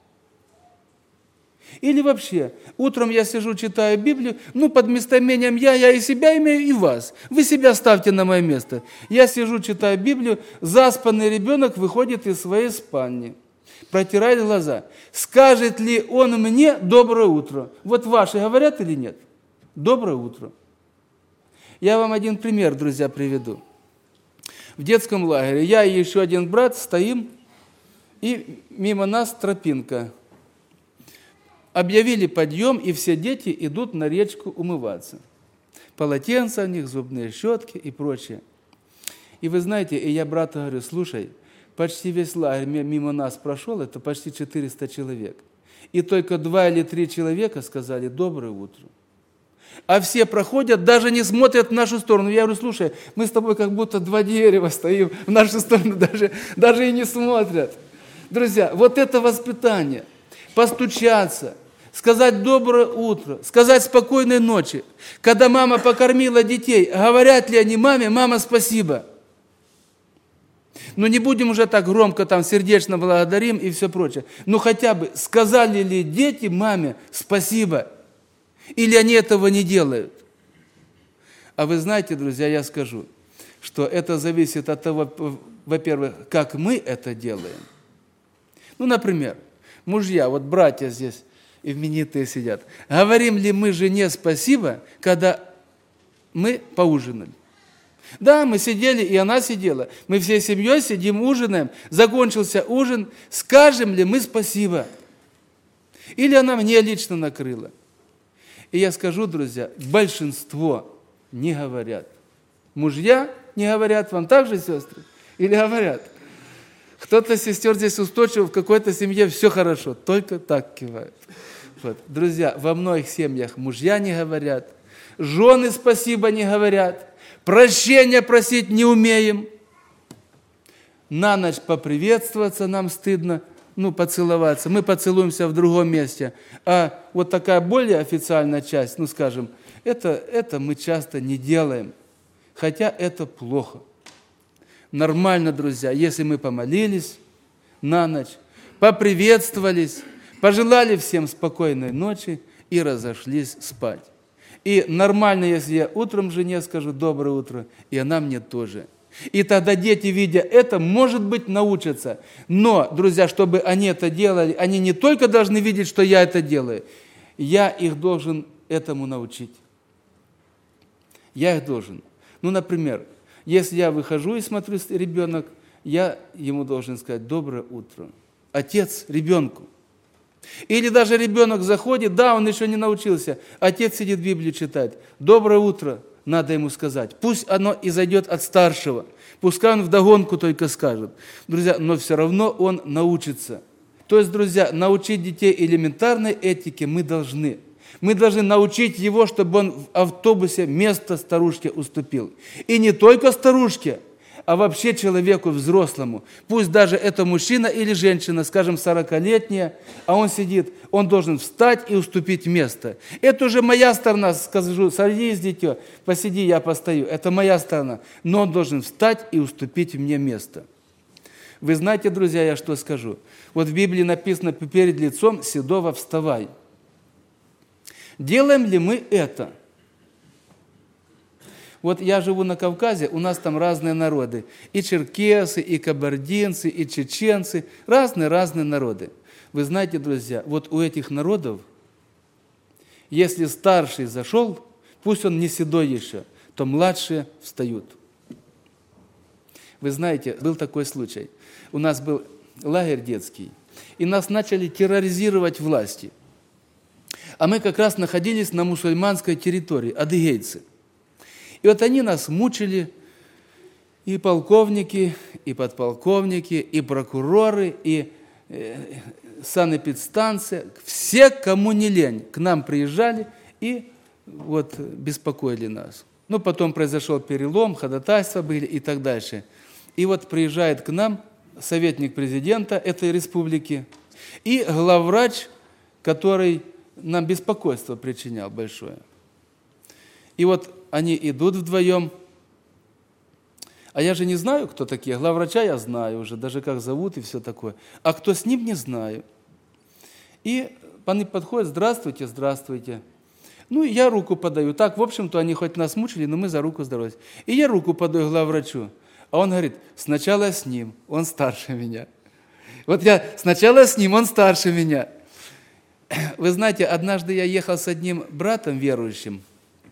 Или вообще, утром я сижу, читаю Библию, под местоимением я и себя имею, и вас. Вы себя ставьте на мое место. Я сижу, читаю Библию, заспанный ребенок выходит из своей спальни, протирает глаза. Скажет ли он мне «доброе утро»? Вот ваши говорят или нет? Доброе утро. Я вам один пример, друзья, приведу. В детском лагере я и еще один брат стоим, и мимо нас тропинка. Объявили подъем, и все дети идут на речку умываться. Полотенца у них, зубные щетки и прочее. И вы знаете, и я брату говорю, слушай, почти весь лагерь мимо нас прошел, это почти 400 человек. И только 2 или 3 человека сказали «доброе утро». А все проходят, даже не смотрят в нашу сторону. Я говорю, слушай, мы с тобой как будто 2 дерева стоим, в нашу сторону даже и не смотрят. Друзья, вот это воспитание. Постучаться, сказать «доброе утро», сказать «спокойной ночи». Когда мама покормила детей, говорят ли они маме «мама, спасибо». Не будем уже так громко сердечно благодарим и все прочее. Хотя бы сказали ли дети маме «спасибо», или они этого не делают? А вы знаете, друзья, я скажу, что это зависит от того, во-первых, как мы это делаем. Например, мужья, братья здесь именитые сидят. Говорим ли мы жене спасибо, когда мы поужинали? Да, мы сидели, и она сидела. Мы всей семьей сидим, ужинаем. Закончился ужин. Скажем ли мы спасибо? Или она мне лично накрыла? И я скажу, друзья, большинство не говорят. Мужья не говорят, вам так же, сестры? Или говорят? Кто-то сестер здесь устойчив, в какой-то семье все хорошо, только так кивают. Друзья, во многих семьях мужья не говорят, жены спасибо не говорят, прощения просить не умеем. На ночь поприветствоваться нам стыдно, поцеловаться. Мы поцелуемся в другом месте. А вот такая более официальная часть, скажем, это мы часто не делаем. Хотя это плохо. Нормально, друзья, если мы помолились на ночь, поприветствовались, пожелали всем спокойной ночи и разошлись спать. И нормально, если я утром жене скажу «доброе утро», и она мне тоже. И тогда дети, видя это, может быть, научатся. Но, друзья, чтобы они это делали, они не только должны видеть, что я это делаю, я их должен этому научить. Я их должен. Например, если я выхожу и смотрю ребенок, я ему должен сказать «доброе утро». Отец ребенку. Или даже ребенок заходит, да, он еще не научился, отец сидит Библию читать. «Доброе утро», надо ему сказать. Пусть оно изойдет от старшего. Пускай он вдогонку только скажет. Друзья, но все равно он научится. То есть, друзья, научить детей элементарной этике мы должны. Мы должны научить его, чтобы он в автобусе место старушке уступил. И не только старушке, а вообще человеку взрослому. Пусть даже это мужчина или женщина, скажем, 40-летняя, а он сидит, он должен встать и уступить место. Это уже моя сторона, скажу, садись, дитё, посиди, я постою. Это моя сторона. Но он должен встать и уступить мне место. Вы знаете, друзья, я что скажу? В Библии написано «перед лицом седого вставай». Делаем ли мы это? Я живу на Кавказе, у нас там разные народы. И черкесы, и кабардинцы, и чеченцы. Разные народы. Вы знаете, друзья, у этих народов, если старший зашел, пусть он не седой еще, то младшие встают. Вы знаете, был такой случай. У нас был лагерь детский, и нас начали терроризировать власти. А мы как раз находились на мусульманской территории, адыгейцы. И они нас мучили, и полковники, и подполковники, и прокуроры, и санэпидстанция, все, кому не лень, к нам приезжали и беспокоили нас. Потом произошел перелом, ходатайства были и так дальше. И приезжает к нам советник президента этой республики и главврач, который нам беспокойство причинял большое. И они идут вдвоем, А я же не знаю, кто такие. Главврача я знаю уже, даже как зовут и все такое. А кто с ним, не знаю. И они подходят: здравствуйте, здравствуйте. Ну, и я руку подаю. Так, в общем-то, они хоть нас мучили, но мы за руку здоровались. И я руку подаю главврачу. А он говорит: сначала с ним, он старше меня. Вот я сначала с ним, он старше меня. Вы знаете, однажды я ехал с одним братом верующим.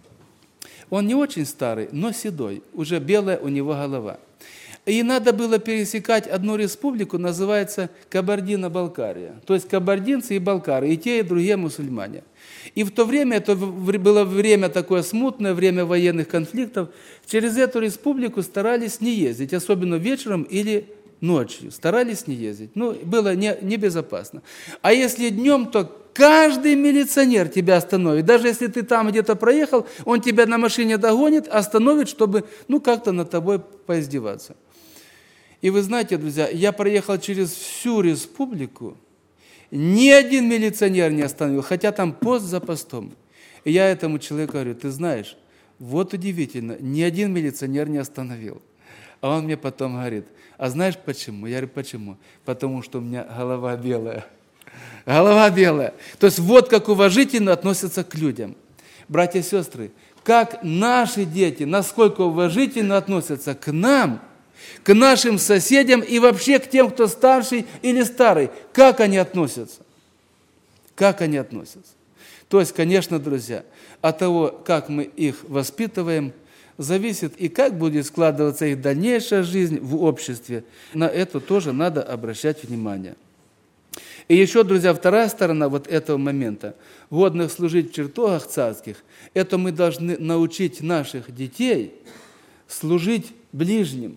Он не очень старый, но седой, уже белая у него голова. И надо было пересекать одну республику, называется Кабардино-Балкария. То есть кабардинцы и балкары, и те, и другие мусульмане. И в то время, это было время такое смутное, время военных конфликтов, через эту республику старались не ездить, особенно вечером или ночью. Старались не ездить. Ну, было небезопасно. А если днем, то каждый милиционер тебя остановит. Даже если ты там где-то проехал, он тебя на машине догонит, остановит, чтобы, как-то над тобой поиздеваться. И вы знаете, друзья, я проехал через всю республику, ни один милиционер не остановил, хотя там пост за постом. И я этому человеку говорю: ты знаешь, вот удивительно, ни один милиционер не остановил. А он мне потом говорит: а знаешь почему? Я говорю: почему? Потому что у меня голова белая. Голова белая. То есть вот как уважительно относятся к людям. Братья и сестры, как наши дети, насколько уважительно относятся к нам, к нашим соседям и вообще к тем, кто старший или старый. Как они относятся? Как они относятся? То есть, конечно, друзья, от того, как мы их воспитываем, зависит и как будет складываться их дальнейшая жизнь в обществе. На это тоже надо обращать внимание. И еще, друзья, вторая сторона вот этого момента, годных служить в чертогах царских, это мы должны научить наших детей служить ближним.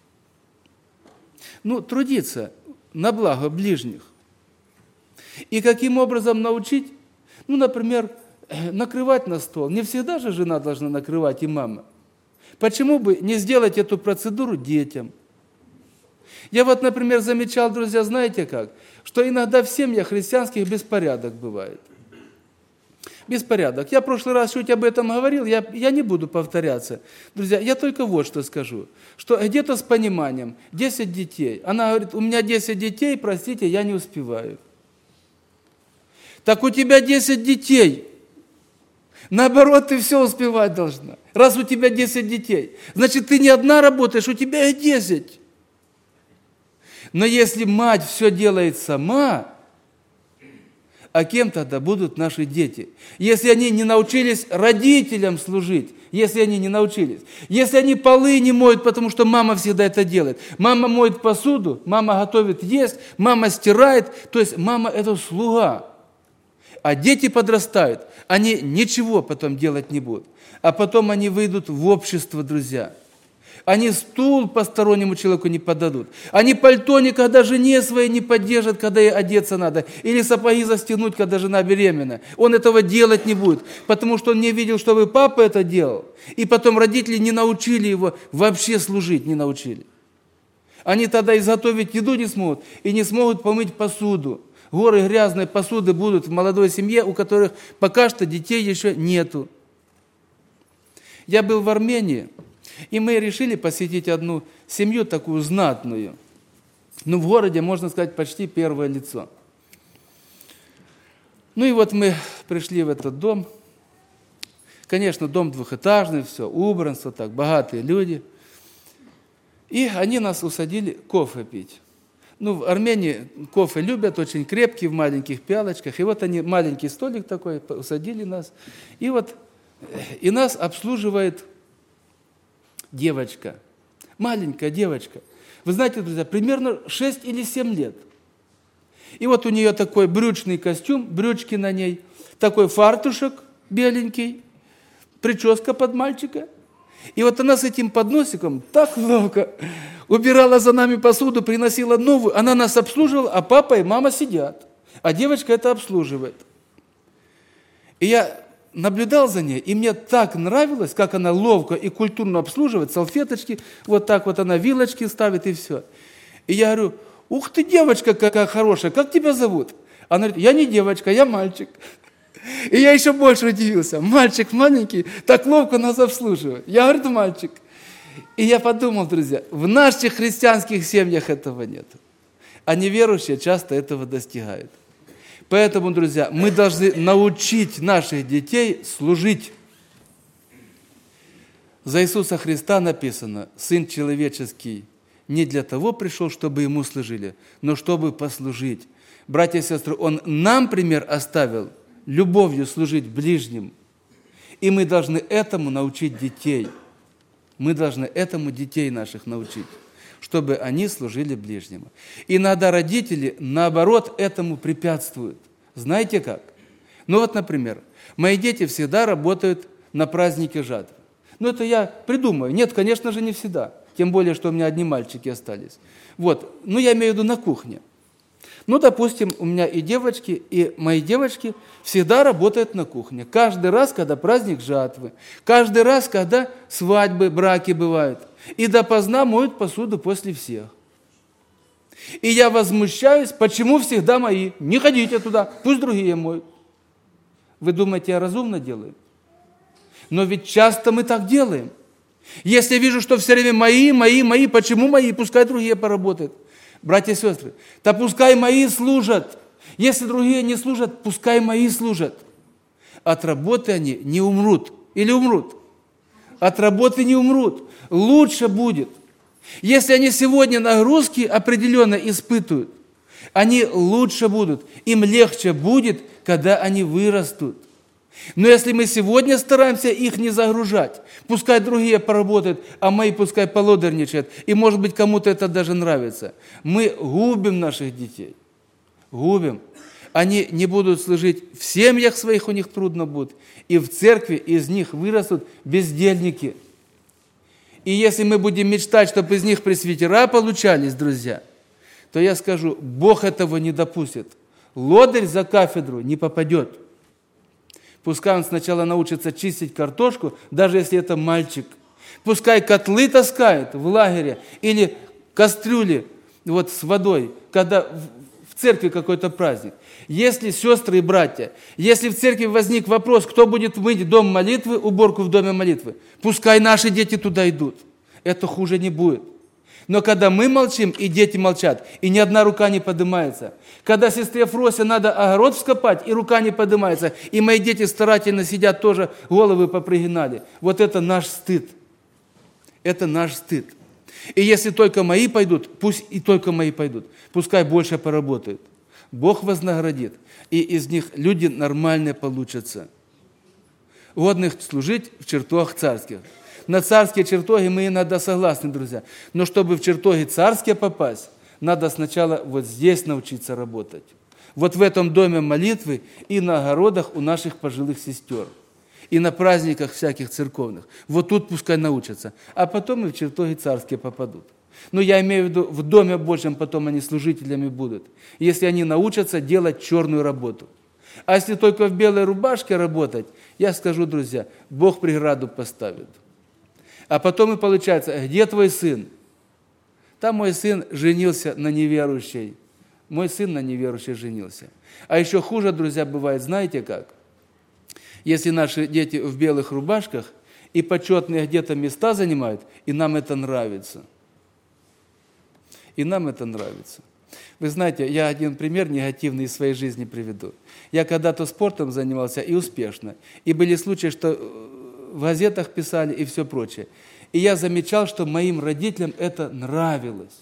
Трудиться на благо ближних. И каким образом научить? Например, накрывать на стол. Не всегда же жена должна накрывать, и мама. Почему бы не сделать эту процедуру детям? Я вот, например, замечал, друзья, знаете как? Что иногда в семьях христианских беспорядок бывает. Беспорядок. Я в прошлый раз чуть об этом говорил, я не буду повторяться. Друзья, я только вот что скажу, что где-то с пониманием 10 детей. Она говорит: у меня 10 детей, простите, я не успеваю. Так у тебя 10 детей. Наоборот, ты все успевать должна. Раз у тебя 10 детей, значит, ты не одна работаешь, у тебя их 10. Но если мать все делает сама, а кем тогда будут наши дети? Если они не научились родителям служить, если они не научились, если они полы не моют, потому что мама всегда это делает. Мама моет посуду, мама готовит есть, мама стирает, то есть мама – это слуга. А дети подрастают, они ничего потом делать не будут. А потом они выйдут в общество, друзья. Они стул постороннему человеку не подадут. Они пальто никогда жене своей не поддержат, когда ей одеться надо. Или сапоги застегнуть, когда жена беременна. Он этого делать не будет, потому что он не видел, чтобы папа это делал. И потом родители не научили его вообще служить, не научили. Они тогда изготовить еду не смогут и не смогут помыть посуду. Горы грязной посуды будут в молодой семье, у которых пока что детей еще нету. Я был в Армении, и мы решили посетить одну семью, такую знатную. В городе, можно сказать, почти первое лицо. И вот мы пришли в этот дом. Конечно, дом двухэтажный, все, убранство, так, богатые люди. И они нас усадили кофе пить. В Армении кофе любят, очень крепкий, в маленьких пиалочках. И вот они, маленький столик такой, усадили нас. И нас обслуживает девочка, маленькая девочка. Вы знаете, друзья, примерно 6 или 7 лет. И вот у нее такой брючный костюм, брючки на ней, такой фартушек беленький, прическа под мальчика. И вот она с этим подносиком так ловко убирала за нами посуду, приносила новую. Она нас обслуживала, а папа и мама сидят. А девочка это обслуживает. И я наблюдал за ней, и мне так нравилось, как она ловко и культурно обслуживает, салфеточки, вот так вот она вилочки ставит и все. И я говорю: ух ты, девочка какая хорошая, как тебя зовут? Она говорит: я не девочка, я мальчик. И я еще больше удивился. Мальчик маленький, так ловко нас обслуживает. Я, говорит, мальчик. И я подумал, друзья, в наших христианских семьях этого нет. А неверующие часто этого достигают. Поэтому, друзья, мы должны научить наших детей служить. За Иисуса Христа написано: Сын человеческий не для того пришел, чтобы Ему служили, но чтобы послужить. Братья и сестры, Он нам пример оставил любовью служить ближним. И мы должны этому научить детей. Мы должны этому детей наших научить, чтобы они служили ближнему. Иногда родители, наоборот, этому препятствуют. Знаете как? Ну вот, например, мои дети всегда работают на празднике жатвы. Ну это я придумаю. Нет, конечно же, не всегда. Тем более, что у меня одни мальчики остались. Вот. Ну я имею в виду на кухне. Ну, допустим, у меня и девочки, и мои девочки всегда работают на кухне. Каждый раз, когда праздник жатвы, каждый раз, когда свадьбы, браки бывают. И допоздна моют посуду после всех. И я возмущаюсь, почему всегда мои? Не ходите туда, пусть другие моют. Вы думаете, я разумно делаю? Но ведь часто мы так делаем. Если я вижу, что все время мои, почему мои? Пускай другие поработают. Братья и сестры, да пускай мои служат. Если другие не служат, пускай мои служат. От работы они не умрут. Или умрут. От работы не умрут. Лучше будет. Если они сегодня нагрузки определенно испытывают, они лучше будут. Им легче будет, когда они вырастут. Но если мы сегодня стараемся их не загружать, пускай другие поработают, а мои пускай полодорничают, и, может быть, кому-то это даже нравится, мы губим наших детей. Губим. Они не будут служить в семьях своих, у них трудно будет, и в церкви из них вырастут бездельники. И если мы будем мечтать, чтобы из них пресвитера получались, друзья, то я скажу, Бог этого не допустит. Лодырь за кафедру не попадет. Пускай он сначала научится чистить картошку, даже если это мальчик. Пускай котлы таскает в лагере или кастрюли вот с водой, когда в церкви какой-то праздник. Если, сестры и братья, если в церкви возник вопрос, кто будет мыть дом молитвы, уборку в доме молитвы, пускай наши дети туда идут. Это хуже не будет. Но когда мы молчим, и дети молчат, и ни одна рука не поднимается, когда сестре Фросе надо огород вскопать, и рука не поднимается, и мои дети старательно сидят, тоже головы попригинали, вот это наш стыд. Это наш стыд. И если только мои пойдут, пусть и только мои пойдут, пускай больше поработают. Бог вознаградит, и из них люди нормальные получатся, годных служить в чертогах царских. На царские чертоги мы иногда согласны, друзья. Но чтобы в чертоги царские попасть, надо сначала вот здесь научиться работать. Вот в этом доме молитвы и на огородах у наших пожилых сестер. И на праздниках всяких церковных. Вот тут пускай научатся. А потом и в чертоги царские попадут. Но я имею в виду, в Доме Божьем потом они служителями будут. Если они научатся делать черную работу. А если только в белой рубашке работать, я скажу, друзья, Бог преграду поставит. А потом и получается, где твой сын? Там мой сын женился на неверующей. Мой сын на неверующей женился. А еще хуже, друзья, бывает, знаете как? Если наши дети в белых рубашках и почетные где-то места занимают, и нам это нравится. И нам это нравится. Вы знаете, я один пример негативный из своей жизни приведу. Я когда-то спортом занимался и успешно. И были случаи, что в газетах писали и все прочее. И я замечал, что моим родителям это нравилось.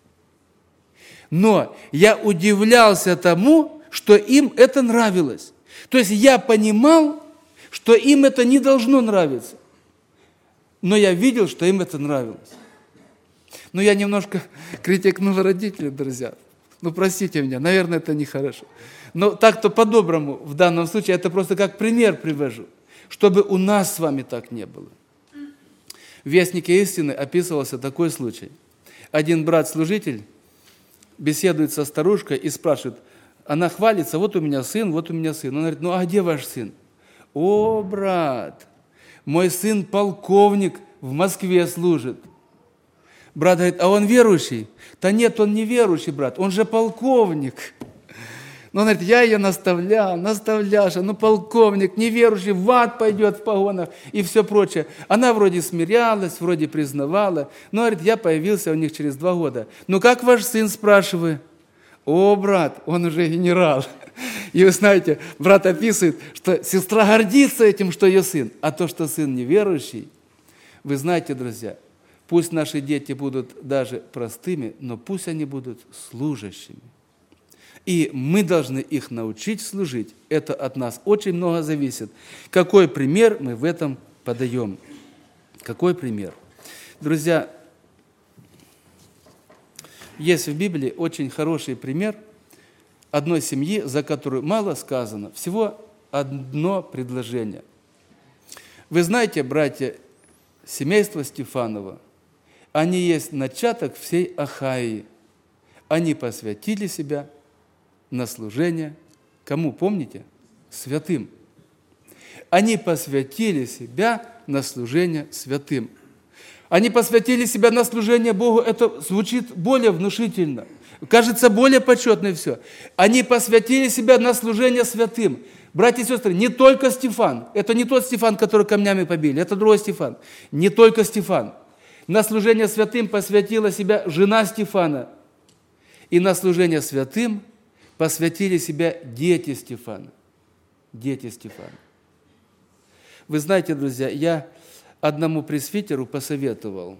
Но я удивлялся тому, что им это нравилось. То есть я понимал, что им это не должно нравиться. Но я видел, что им это нравилось. Но я немножко критикнул родителей, друзья. Ну, простите меня, наверное, это нехорошо. Но так-то по-доброму в данном случае, это просто как пример привожу, чтобы у нас с вами так не было. В «Вестнике истины» описывался такой случай. Один брат-служитель беседует со старушкой и спрашивает, она хвалится, вот у меня сын, вот у меня сын. Он говорит, ну а где ваш сын? О, брат, мой сын полковник, в Москве служит. Брат говорит, а он верующий? Да нет, он не верующий, брат, он же полковник. Но он говорит, я ее наставлял, что полковник, неверующий, в ад пойдет в погонах и все прочее. Она вроде смирялась, вроде признавала, но, говорит, я появился у них через 2 года. Ну, как ваш сын, спрашиваю? О, брат, он уже генерал. И вы знаете, брат описывает, что сестра гордится этим, что ее сын, а то, что сын неверующий, вы знаете, друзья, пусть наши дети будут даже простыми, но пусть они будут служащими. И мы должны их научить служить. Это от нас очень много зависит. Какой пример мы в этом подаем? Какой пример? Друзья, есть в Библии очень хороший пример одной семьи, за которую мало сказано. Всего одно предложение. Вы знаете, братья, семейство Стефанова, они есть начаток всей Ахаии. Они посвятили себя на служение. Кому, помните? Святым. Они посвятили себя на служение святым. Они посвятили себя на служение Богу. Это звучит более внушительно. Кажется, более почетно и все. Они посвятили себя на служение святым. Братья и сестры, не только Стефан. Это не тот Стефан, который камнями побили. Это другой Стефан. Не только Стефан. На служение святым посвятила себя жена Стефана. И на служение святым посвятили себя дети Стефана. Дети Стефана. Вы знаете, друзья, я одному пресвитеру посоветовал.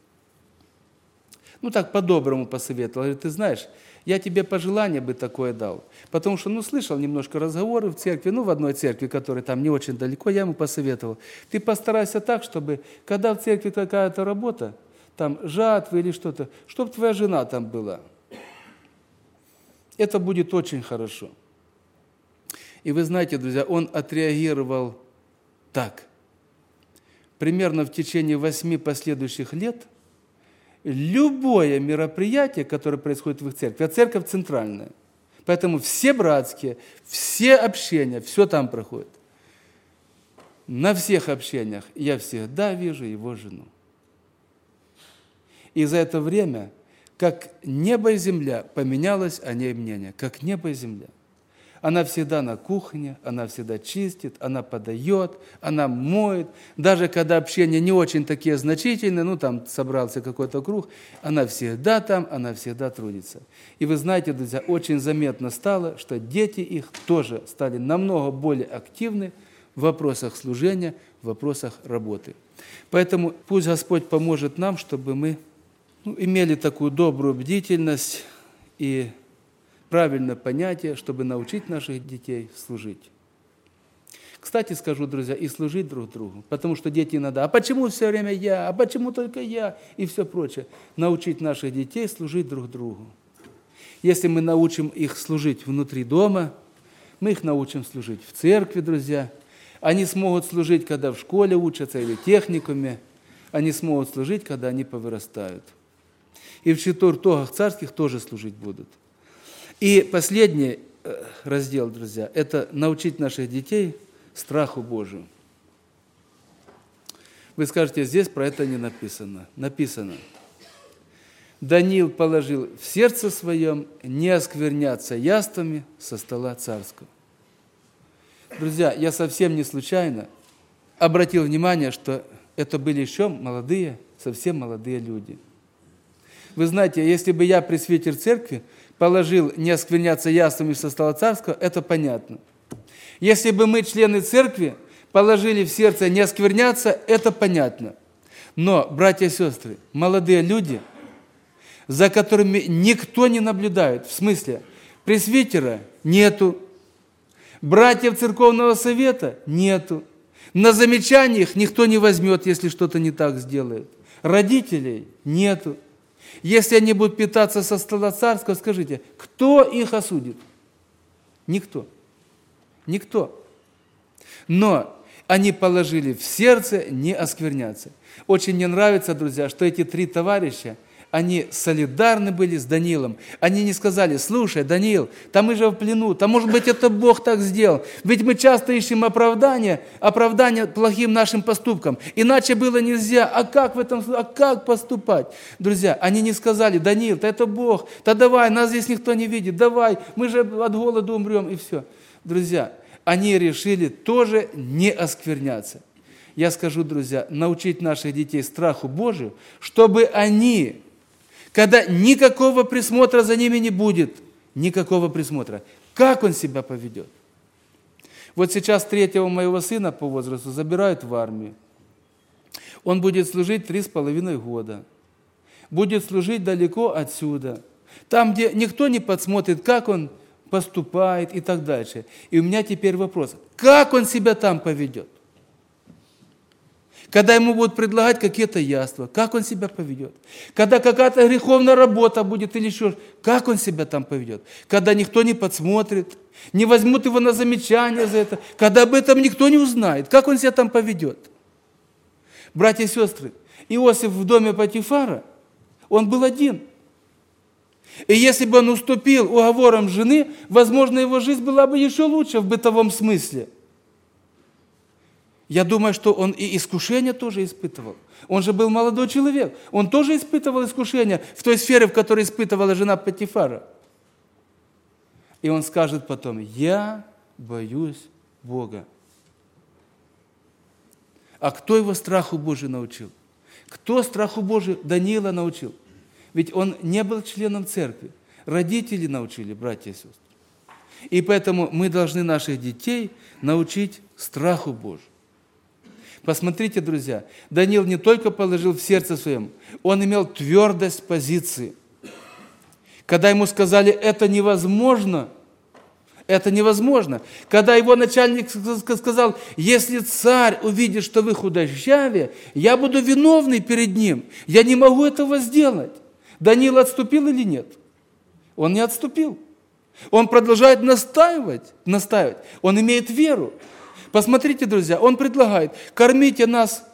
Так по-доброму посоветовал. Говорит, ты знаешь, я тебе пожелание бы такое дал. Потому что, слышал немножко разговоры в церкви, в одной церкви, которая там не очень далеко, я ему посоветовал. Ты постарайся так, чтобы, когда в церкви какая-то работа, там жатвы или что-то, чтобы твоя жена там была. Это будет очень хорошо. И вы знаете, друзья, он отреагировал так. Примерно в течение 8 последующих лет любое мероприятие, которое происходит в их церкви, а церковь центральная, поэтому все братские, все общения, все там проходит. На всех общениях я всегда вижу его жену. И за это время, как небо и земля, поменялось о ней мнение, как небо и земля. Она всегда на кухне, она всегда чистит, она подает, она моет. Даже когда общения не очень такие значительные, там собрался какой-то круг, она всегда там, она всегда трудится. И вы знаете, друзья, очень заметно стало, что дети их тоже стали намного более активны в вопросах служения, в вопросах работы. Поэтому пусть Господь поможет нам, чтобы мы имели такую добрую бдительность и правильное понятие, чтобы научить наших детей служить. Кстати, скажу, друзья, и служить друг другу, потому что дети иногда, а почему все время я, а почему только я, и все прочее. Научить наших детей служить друг другу. Если мы научим их служить внутри дома, мы их научим служить в церкви, друзья. Они смогут служить, когда в школе учатся или в техникуме. Они смогут служить, когда они повырастают. И в четвертогах царских тоже служить будут. И последний раздел, друзья, это научить наших детей страху Божию. Вы скажете, здесь про это не написано. Написано. Даниил положил в сердце своем не оскверняться яствами со стола царского. Друзья, я совсем не случайно обратил внимание, что это были еще молодые, совсем молодые люди. Вы знаете, если бы я, пресвитер церкви, положил не оскверняться яствами со стола царского, это понятно. Если бы мы, члены церкви, положили в сердце не оскверняться, это понятно. Но, братья и сестры, молодые люди, за которыми никто не наблюдает, в смысле, пресвитера нету, братьев церковного совета нету, на замечания их никто не возьмет, если что-то не так сделает, родителей нету. Если они будут питаться со стола царского, скажите, кто их осудит? Никто. Никто. Но они положили в сердце не оскверняться. Очень мне нравится, друзья, что эти 3 товарища, они солидарны были с Даниилом. Они не сказали: слушай, Даниил, там мы же в плену, там, может быть, это Бог так сделал. Ведь мы часто ищем оправдание плохим нашим поступкам. Иначе было нельзя. А как поступать? Друзья, они не сказали: Даниил, это Бог, давай, нас здесь никто не видит, давай, мы же от голода умрем, и все. Друзья, они решили тоже не оскверняться. Я скажу, друзья, научить наших детей страху Божию, чтобы они, когда никакого присмотра за ними не будет, никакого присмотра, как он себя поведет. Вот сейчас 3-го моего сына по возрасту забирают в армию. Он будет служить 3,5 года. Будет служить далеко отсюда. Там, где никто не подсмотрит, как он поступает и так дальше. И у меня теперь вопрос: как он себя там поведет? Когда ему будут предлагать какие-то яства, как он себя поведет? Когда какая-то греховная работа будет или еще, как он себя там поведет? Когда никто не подсмотрит, не возьмут его на замечание за это, когда об этом никто не узнает, как он себя там поведет? Братья и сестры, Иосиф в доме Потифара, он был один. И если бы он уступил уговорам жены, возможно, его жизнь была бы еще лучше в бытовом смысле. Я думаю, что он и искушение тоже испытывал. Он же был молодой человек. Он тоже испытывал искушение в той сфере, в которой испытывала жена Потифара. И он скажет потом: я боюсь Бога. А кто его страху Божию научил? Кто страху Божию Даниила научил? Ведь он не был членом церкви. Родители научили, братья и сестры. И поэтому мы должны наших детей научить страху Божию. Посмотрите, друзья, Даниил не только положил в сердце своем, он имел твердость позиции. Когда ему сказали: это невозможно, когда его начальник сказал: если царь увидит, что вы худощавее, я буду виновный перед ним, я не могу этого сделать. Даниил отступил или нет? Он не отступил. Он продолжает настаивать. Он имеет веру. Посмотрите, друзья, он предлагает: кормите нас.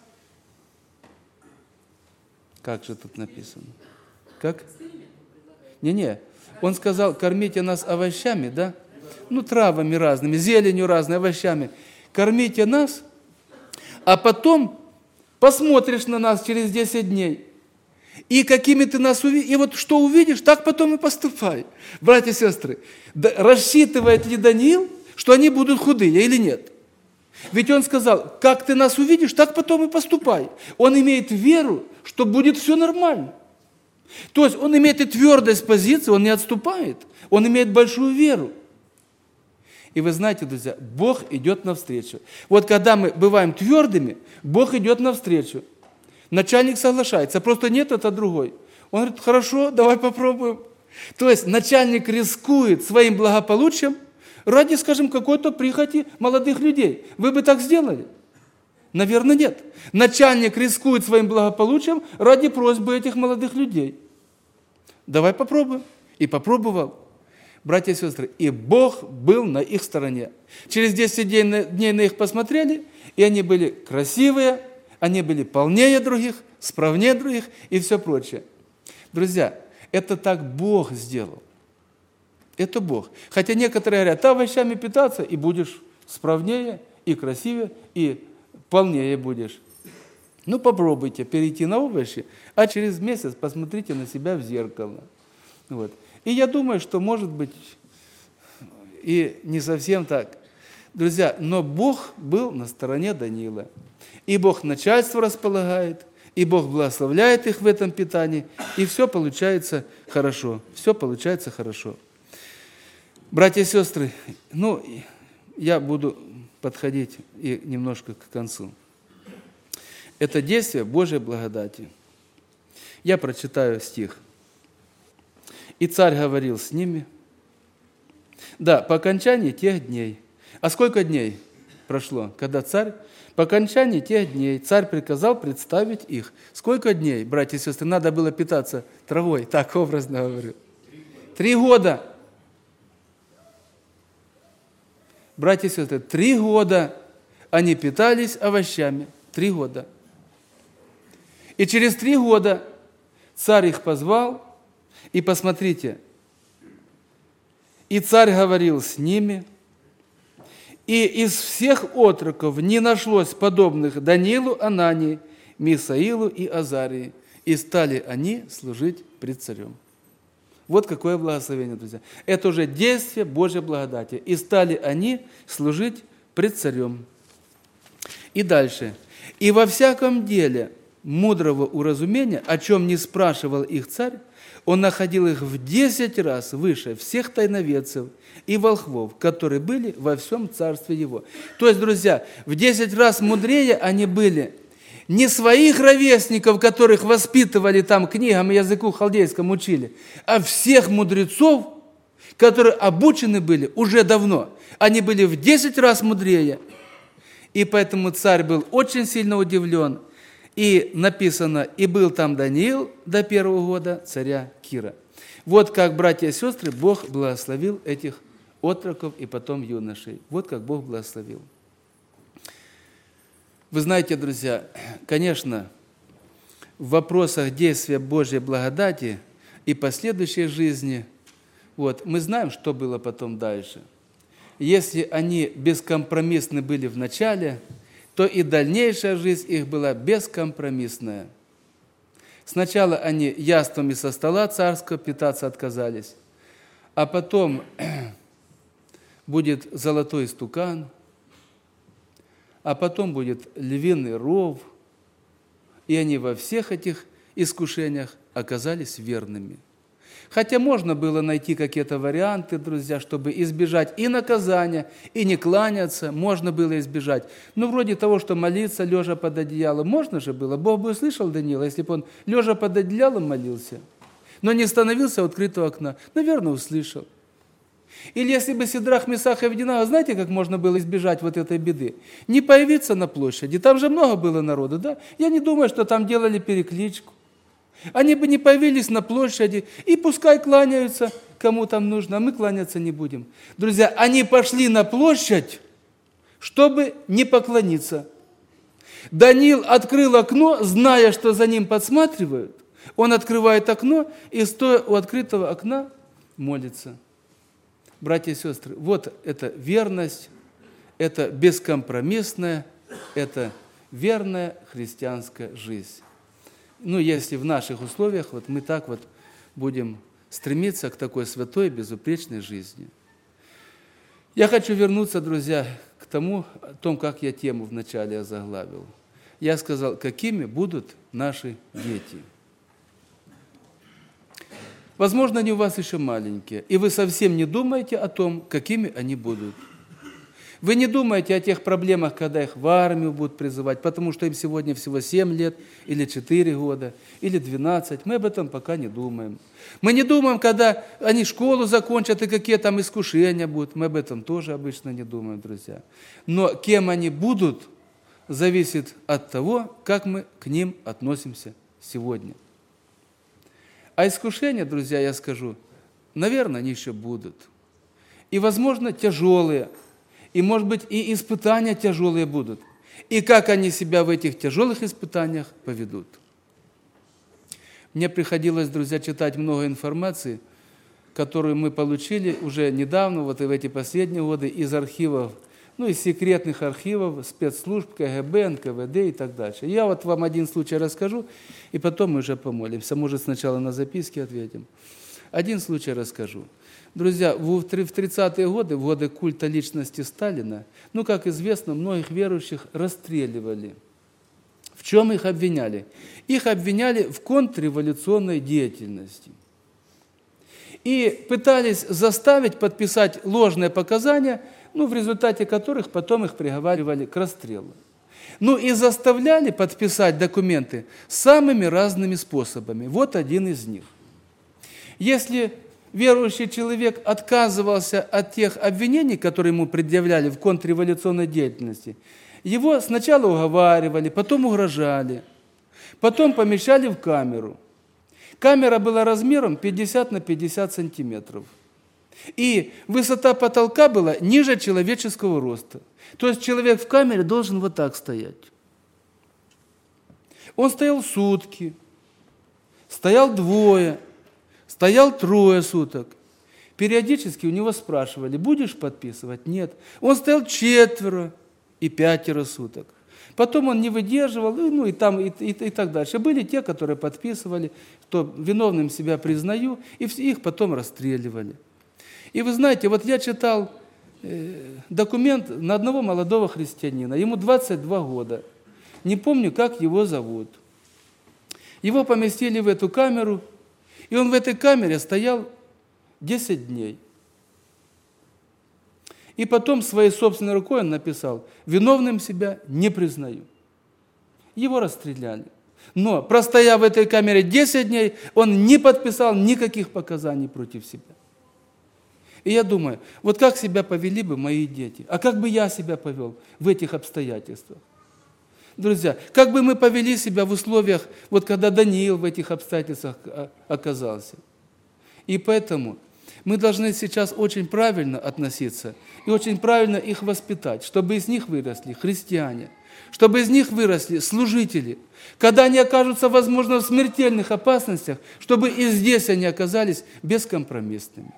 Как же тут написано? Как? Не. Он сказал: кормите нас овощами, да? Травами разными, зеленью разной, овощами. Кормите нас, а потом посмотришь на нас через 10 дней. И какими ты нас увидишь, и вот что увидишь, так потом и поступай. Братья и сестры, рассчитывает ли Даниил, что они будут худые или нет? Ведь он сказал: как ты нас увидишь, так потом и поступай. Он имеет веру, что будет все нормально. То есть он имеет и твердость позиции, он не отступает. Он имеет большую веру. И вы знаете, друзья, Бог идет навстречу. Вот когда мы бываем твердыми, Бог идет навстречу. Начальник соглашается, просто нет, это другой. Он говорит: хорошо, давай попробуем. То есть начальник рискует своим благополучием ради, скажем, какой-то прихоти молодых людей. Вы бы так сделали? Наверное, нет. Начальник рискует своим благополучием ради просьбы этих молодых людей. Давай попробуем. И попробовал. Братья и сестры, и Бог был на их стороне. Через 10 дней на их посмотрели, и они были красивые, они были полнее других, справнее других и все прочее. Друзья, это так Бог сделал. Это Бог. Хотя некоторые говорят: овощами питаться, и будешь справнее, и красивее, и полнее будешь. Попробуйте перейти на овощи, а через месяц посмотрите на себя в зеркало. Вот. И я думаю, что, может быть, и не совсем так. Друзья, но Бог был на стороне Даниила. И Бог начальство располагает, и Бог благословляет их в этом питании, и все получается хорошо. Все получается хорошо. Братья и сестры, я буду подходить и немножко к концу. Это действие Божьей благодати. Я прочитаю стих. «И царь говорил с ними». Да, по окончании тех дней. А сколько дней прошло, когда царь? По окончании тех дней царь приказал представить их. Сколько дней, братья и сестры, надо было питаться травой? Так образно говорю. 3 года. Братья и сестры, 3 года они питались овощами. 3 года. И через 3 года царь их позвал, и посмотрите, и царь говорил с ними, и из всех отроков не нашлось подобных Даниилу, Анании, Мисаилу и Азарии, и стали они служить пред царем. Вот какое благословение, друзья. Это уже действие Божьей благодати. И стали они служить пред царем. И дальше. И во всяком деле мудрого уразумения, о чем не спрашивал их царь, он находил их в 10 раз выше всех тайноведцев и волхвов, которые были во всем царстве его. То есть, друзья, в 10 раз мудрее они были не своих ровесников, которых воспитывали там книгам и языку халдейскому учили, а всех мудрецов, которые обучены были уже давно. Они были в 10 раз мудрее. И поэтому царь был очень сильно удивлен. И написано, и был там Даниил до 1-го года царя Кира. Вот как, братья и сестры, Бог благословил этих отроков и потом юношей. Вот как Бог благословил. Вы знаете, друзья, конечно, в вопросах действия Божьей благодати и последующей жизни, мы знаем, что было потом дальше. Если они бескомпромиссны были в начале, то и дальнейшая жизнь их была бескомпромиссная. Сначала они яствами со стола царского питаться отказались, а потом будет золотой стукан, а потом будет львиный ров, и они во всех этих искушениях оказались верными. Хотя можно было найти какие-то варианты, друзья, чтобы избежать и наказания, и не кланяться, можно было избежать. Ну, вроде того, что молиться, лежа под одеялом, можно же было. Бог бы услышал Даниила, если бы он лежа под одеялом молился, но не становился у открытого окна. Наверное, услышал. Или если бы Сидрах, Месах и Авденаго, знаете, как можно было избежать вот этой беды? Не появиться на площади, там же много было народу, да? Я не думаю, что там делали перекличку. Они бы не появились на площади, и пускай кланяются, кому там нужно, а мы кланяться не будем. Друзья, они пошли на площадь, чтобы не поклониться. Даниил открыл окно, зная, что за ним подсматривают. Он открывает окно и, стоя у открытого окна, молится. Братья и сестры, вот это верность, это бескомпромиссная, это верная христианская жизнь. Если в наших условиях мы так будем стремиться к такой святой, безупречной жизни. Я хочу вернуться, друзья, к тому, как я тему вначале озаглавил. Я сказал, какими будут наши дети. Возможно, они у вас еще маленькие, и вы совсем не думаете о том, какими они будут. Вы не думаете о тех проблемах, когда их в армию будут призывать, потому что им сегодня всего 7 лет, или 4 года, или 12. Мы об этом пока не думаем. Мы не думаем, когда они школу закончат и какие там искушения будут. Мы об этом тоже обычно не думаем, друзья. Но кем они будут, зависит от того, как мы к ним относимся сегодня. А искушения, друзья, я скажу, наверное, они еще будут. И, возможно, тяжелые. И, может быть, и испытания тяжелые будут. И как они себя в этих тяжелых испытаниях поведут. Мне приходилось, друзья, читать много информации, которую мы получили уже недавно, и в эти последние годы, из архивов, из секретных архивов, спецслужб, КГБ, НКВД и так дальше. Я вам один случай расскажу, и потом мы уже помолимся. Может, сначала на записки ответим. Один случай расскажу. Друзья, в 30-е годы, в годы культа личности Сталина, как известно, многих верующих расстреливали. В чем их обвиняли? Их обвиняли в контрреволюционной деятельности. И пытались заставить подписать ложные показания, в результате которых потом их приговаривали к расстрелу. И заставляли подписать документы самыми разными способами. Вот один из них. Если верующий человек отказывался от тех обвинений, которые ему предъявляли в контрреволюционной деятельности, его сначала уговаривали, потом угрожали, потом помещали в камеру. Камера была размером 50 на 50 сантиметров. И высота потолка была ниже человеческого роста. То есть человек в камере должен вот так стоять. Он стоял сутки. стоял 2, стоял 3 суток. Периодически у него спрашивали: будешь подписывать? Нет. Он стоял 4 и 5 суток. Потом он не выдерживал, и так дальше. Были те, которые подписывали, что виновным себя признаю, и их потом расстреливали. И вы знаете, вот я читал документ на одного молодого христианина, ему 22 года. Не помню, как его зовут. Его поместили в эту камеру, и он в этой камере стоял 10 дней. И потом своей собственной рукой он написал: виновным себя не признаю. Его расстреляли. Но, простояв в этой камере 10 дней, он не подписал никаких показаний против себя. И я думаю, вот как себя повели бы мои дети, а как бы я себя повел в этих обстоятельствах? Друзья, как бы мы повели себя в условиях, вот когда Даниил в этих обстоятельствах оказался? И поэтому мы должны сейчас очень правильно относиться и очень правильно их воспитать, чтобы из них выросли христиане, чтобы из них выросли служители. Когда они окажутся, возможно, в смертельных опасностях, чтобы и здесь они оказались бескомпромиссными.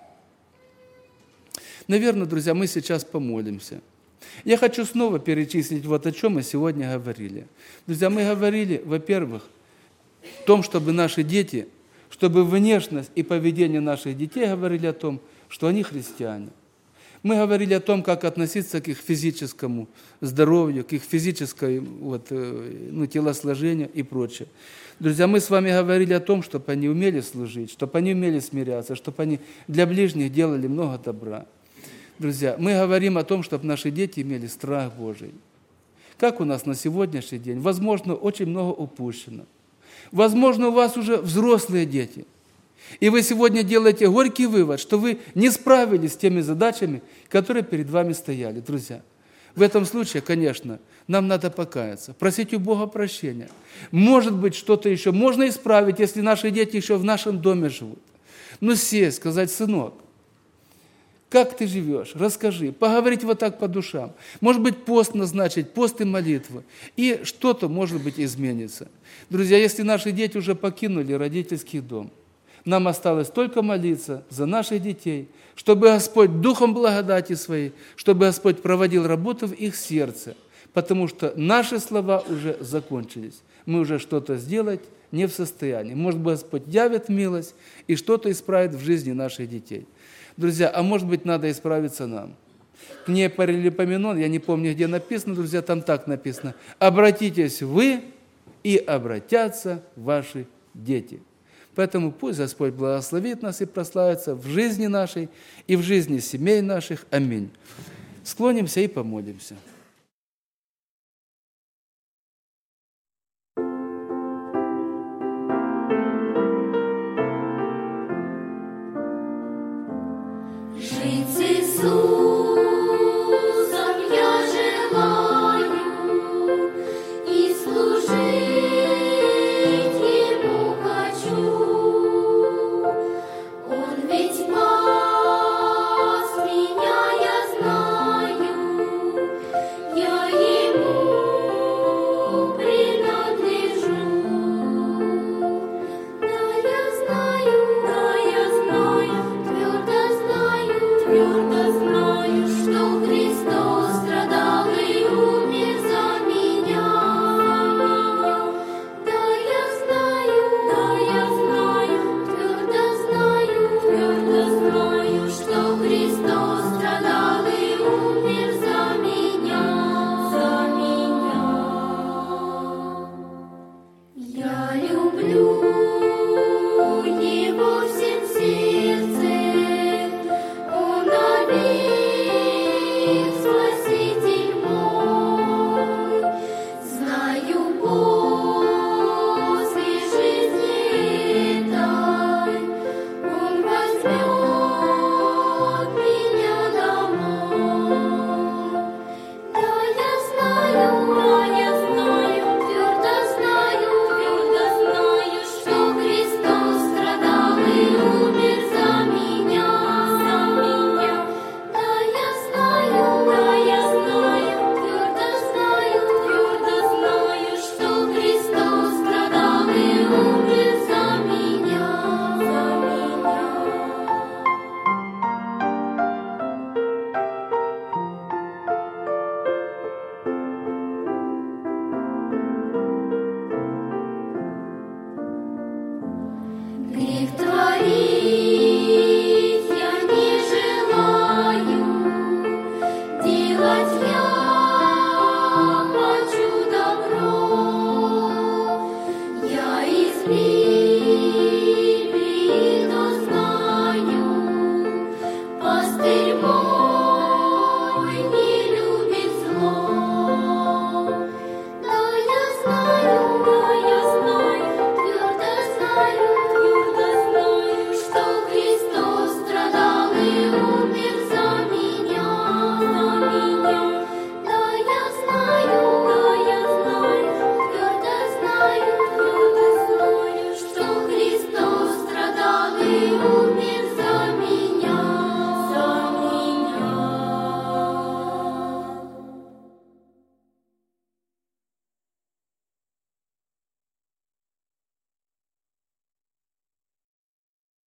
Наверное, друзья, мы сейчас помолимся. Я хочу снова перечислить вот о чем мы сегодня говорили. Друзья, мы говорили, во-первых, о том, чтобы наши дети, чтобы внешность и поведение наших детей говорили о том, что они христиане. Мы говорили о том, как относиться к их физическому здоровью, к их физической телосложению и прочее. Друзья, мы с вами говорили о том, чтобы они умели служить, чтобы они умели смиряться, чтобы они для ближних делали много добра. Друзья, мы говорим о том, чтобы наши дети имели страх Божий. Как у нас на сегодняшний день? Возможно, очень много упущено. Возможно, у вас уже взрослые дети. И вы сегодня делаете горький вывод, что вы не справились с теми задачами, которые перед вами стояли. Друзья, в этом случае, конечно, нам надо покаяться, просить у Бога прощения. Может быть, что-то еще можно исправить, если наши дети еще в нашем доме живут. Но сесть, сказать: сынок, как ты живешь? Расскажи. Поговорить вот так по душам. Может быть, пост назначить, пост и молитвы. И что-то, может быть, изменится. Друзья, если наши дети уже покинули родительский дом, нам осталось только молиться за наших детей, чтобы Господь Духом благодати Своей, чтобы Господь проводил работу в их сердце, потому что наши слова уже закончились. Мы уже что-то сделать не в состоянии. Может быть, Господь явит милость и что-то исправит в жизни наших детей. Друзья, а может быть, надо исправиться нам. В книге Паралипоменон, я не помню, где написано, друзья, там так написано: «Обратитесь вы, и обратятся ваши дети». Поэтому пусть Господь благословит нас и прославится в жизни нашей и в жизни семей наших. Аминь. Склонимся и помолимся.